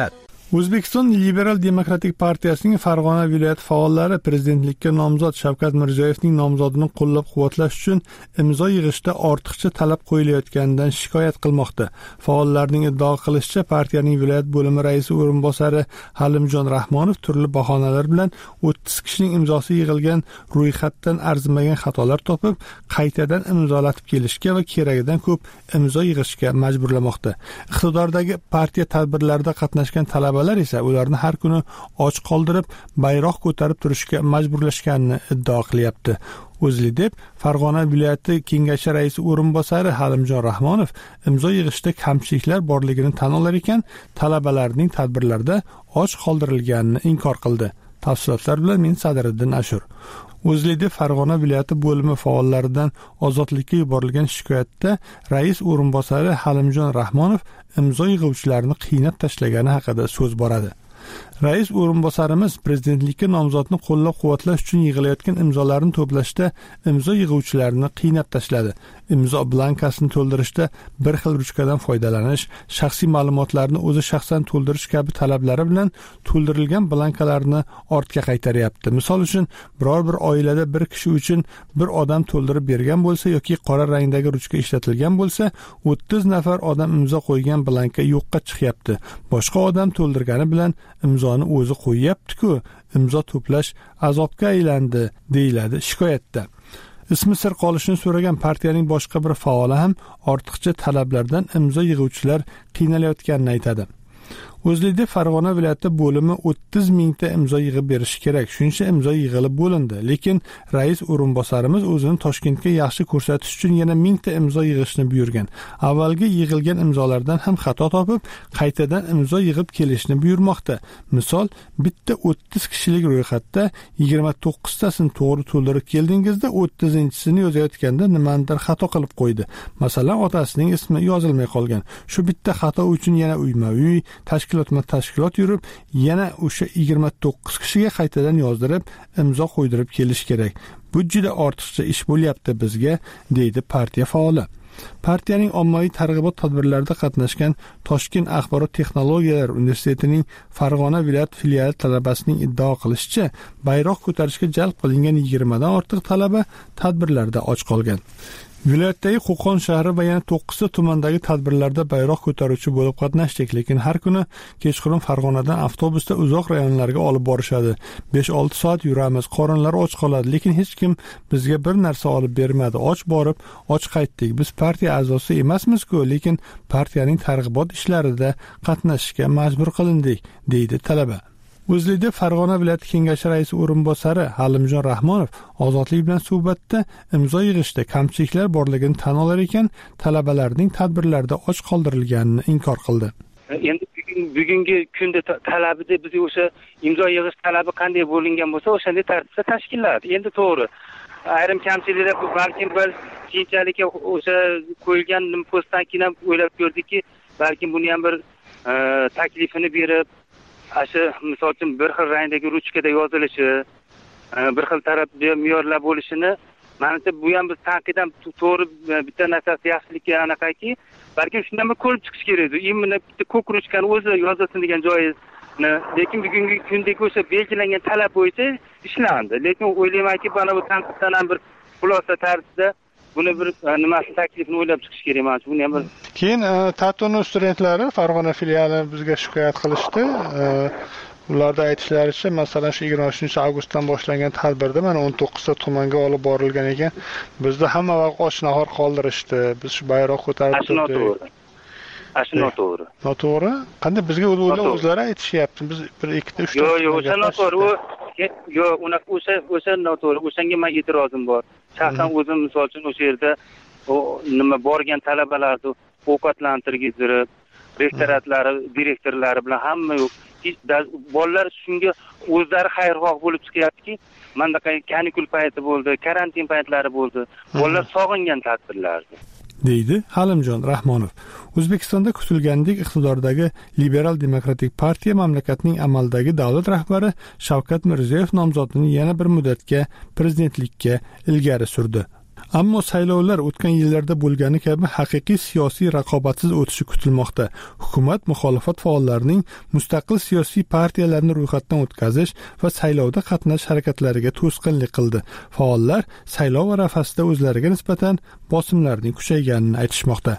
O'zbekiston Liberal Demokratik partiyasining Farg'ona viloyati faollari prezidentlikka nomzod Shavkat Mirziyoyevning nomzodini qo'llab-quvvatlash uchun imzo yig'ishda ortiqcha talab qo'yilayotganidan shikoyat qilmoqda. Faollarning iddao qilishicha, partiyaning viloyat bo'limi raisi o'rinbosari Halimjon Rahmonov turli bahonalar bilan 30 kishining imzosi yig'ilgan ro'yxatdan arzimagan xatolar topib, qaytadan imzolatib kelishga va keragidan ko'p imzo yig'ishga majburlamoqda. Iqtidordagi partiya tadbirlarida qatnashgan talabalar esa ularni har kuni och qoldirib, bayroq ko'tarib turishga majburlashganini iddao qilyapti. O'zLiDeP Farg'ona viloyati kengashi raisi o'rinbosari Halimjon Rahmonov imzo yig'ishda kamchiliklar borligini tan olar ekan, talabalarning tadbirlarda och qoldirilganini inkor qildi. Tafsilotlar bilan men Sadriddin Ashur. O'zLiDeP Farg'ona viloyati bo'limi faollaridan ozodlikka yuborilgan shikoyatda rais o'rinbosari Halimjon Rahmonov imzo yig'uvchilarni qiynab tashlagani haqida so'z boradi. Rais o'rinbosarimiz prezidentlikka nomzodni qo'llab-quvvatlash uchun yig'ilayotgan imzolarni to'plashda imzo yig'uvchilarni qiynab tashladi. Imzo blankasini to'ldirishda bir xil ruchkadan foydalanish, shaxsiy ma'lumotlarni o'zi shaxsan to'ldirish kabi talablari bilan to'ldirilgan blankalarni ortga qaytaryapti. Misol uchun, biror bir oilada bir kishi uchun bir odam to'ldirib bergan bo'lsa yoki qora rangdagi ruchka ishlatilgan bo'lsa, 30 nafar odam imzo qo'ygan blanka yo'qqa chiqyapti. Boshqa odam to'ldirgani bilan imzoni o'zi qo'yyapti-ku, imzo to'plash azobga aylandi, deyiladi shikoyatda. Ismi sir qolishini so'ragan partiyaning boshqa bir faoli ham ortiqcha talablardan imzo yig'uvchilar qiynalayotganini aytadi. O'zLiDeP Farg'ona viloyati bo'limi 30 mingta imzo yig'ib berishi kerak. Shuncha imzo yig'ilib bo'lindi, lekin rais o'rinbosarimiz o'zini Toshkentga yaxshi ko'rsatish uchun yana 1000 ta imzo yig'ishni buyurgan. Avvalgi yig'ilgan imzolardan ham xato topib, qaytadan imzo yig'ib kelishni buyurmoqda. Misol, bitta 30 kishilik ro'yxatda 29 tasini to'g'ri to'ldirib keldingizda, 30-sini yozayotganda nimanidir xato qilib qo'ydi. Masalan, otasining ismi yozilmay qolgan. Shu bitta xato uchun yana uyma-uy, tashkilot yurib, yana o'sha 29 kishiga qaytadan yozdirib, imzo qo'ydirib kelish kerak. Bu juda ortiqcha ish bo'lyapti bizga, deydi partiya faoli. Partiyaning ommaviy targ'ibot tadbirlarida qatnashgan Toshkent axborot texnologiyalari universitetining Farg'ona viloyat filiali talabasining iddao qilishicha, bayroq ko'tarishga jalb qilingan 20 dan ortiq talaba tadbirlarda och qolgan. Viloyatdagi Qo'qon shahri va yana 9 ta tumandagi tadbirlarda bayroq ko'taruvchi bo'lib qatnashdik, lekin har kuni kechqurun Farg'onadan avtobusda uzoq rayonlarga olib borishadi. 5-6 soat yuramiz, qorinlar och qoladi, lekin hech kim bizga bir narsa olib bermadi. Och borib, och qaytdik. Biz partiya a'zosi emasmiz-ku, lekin partiyaning targ'ibot ishlarida qatnashishga majbur qilindik, deydi talaba. O'zLiDeP Farg'ona viloyati kengashi raisi o'rinbosari Halimjon Rahmonov ozodlik bilan suhbatda imzo yig'ishda kamchiliklar borligini tan olar ekan, talabalarning tadbirlarda och qoldirilganini inkor qildi. Endi bugungi kunda talabida biz o'sha imzo yig'ish talabi qanday bo'lingan bo'lsa, o'shanday tartibda tashkillanadi. Endi to'g'ri, ayrim kamchiliklar balkim bir keyinchalik o'sha qo'yilgan postdan keyin ham o'ylab ko'rdikki, balkim buni ham bir taklifini berib, asha misol uchun bir xil rangdagi ruchkada yozilishi, bir xil tarafga me'yorlar bo'lishini, menimcha bu ham biz tanqiddan to'g'ri bitta narsasi yaxshiligi anaqaki, balkim shundan bir ko'rib chiqish kerak edi. Imini bitta ko'k ruchkani o'zi yozilsin degan joyini, lekin bugungi kundagi o'sha belgilangan talab bo'yicha ishlandi. Lekin o'ylaymanki, mana bu tanqiddan ham bir xulosa tarzida buni bir nimasi taklifni o'ylab chiqish kerak emas. Buni ham bir keyin Tatuni studentlari Farg'ona filiali bizga shikoyat qilishdi. Ularda aytishlaricha, masalan, shu 23-avgustdan boshlangan tadbirda mana 19 ta tumanga olib borilgan ekan. Bizda hamma vaqt och nahor qoldirishdi. Biz shu bayroq ko'tarib turdik. Noto'g'ri. Noto'g'ri? Qanday bizga o'zlari aytishyapti. Biz 1 2 ta 3 ta. Yo'q, o'sha noto'g'ri. Yo'q, o'sha noto'g'ri. O'shanga men e'tirozim bor. Shaxsan o'zim misol uchun o'sha yerda nima borgan talabalarni ovqatlantirgizib, rektoratlari, direktorlari bilan hamma yo'q. Bolalar shunga o'zlari xayrixoh bo'lib chiqyaptiki, mana kanikul payti bo'ldi, karantin paytlari bo'ldi. Bolalar sog'ingan tadbirlardi, deydi Halimjon Rahmonov. O'zbekistonda kutilgandek iqtidordagi Liberal Demokratik partiya mamlakatning amaldagi davlat rahbari Shavkat Mirziyoyev nomzodini yana bir muddatga prezidentlikka ilgari surdi. Ammo saylovlar o'tgan yillarda bo'lgani kabi haqiqiy siyosiy raqobatsiz o'tishi kutilmoqda. Hukumat muxolifat faollarining mustaqil siyosiy partiyalarni ro'yxatdan o'tkazish va saylovda qatnashish harakatlariga to'sqinlik qildi. Faollar saylov arafasida o'zlariga nisbatan bosimlarning kuchayganini aytishmoqda.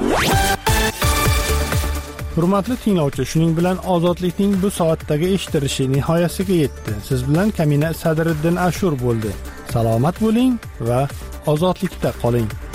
Hurmatli tinglovchi, shuning bilan ozodlikning bu soatdagi eshitilishi nihoyasiga yetdi. Siz bilan Kamina Sadriddin Ashur bo'ldi. Salomat bo'ling va ozodlikda qoling.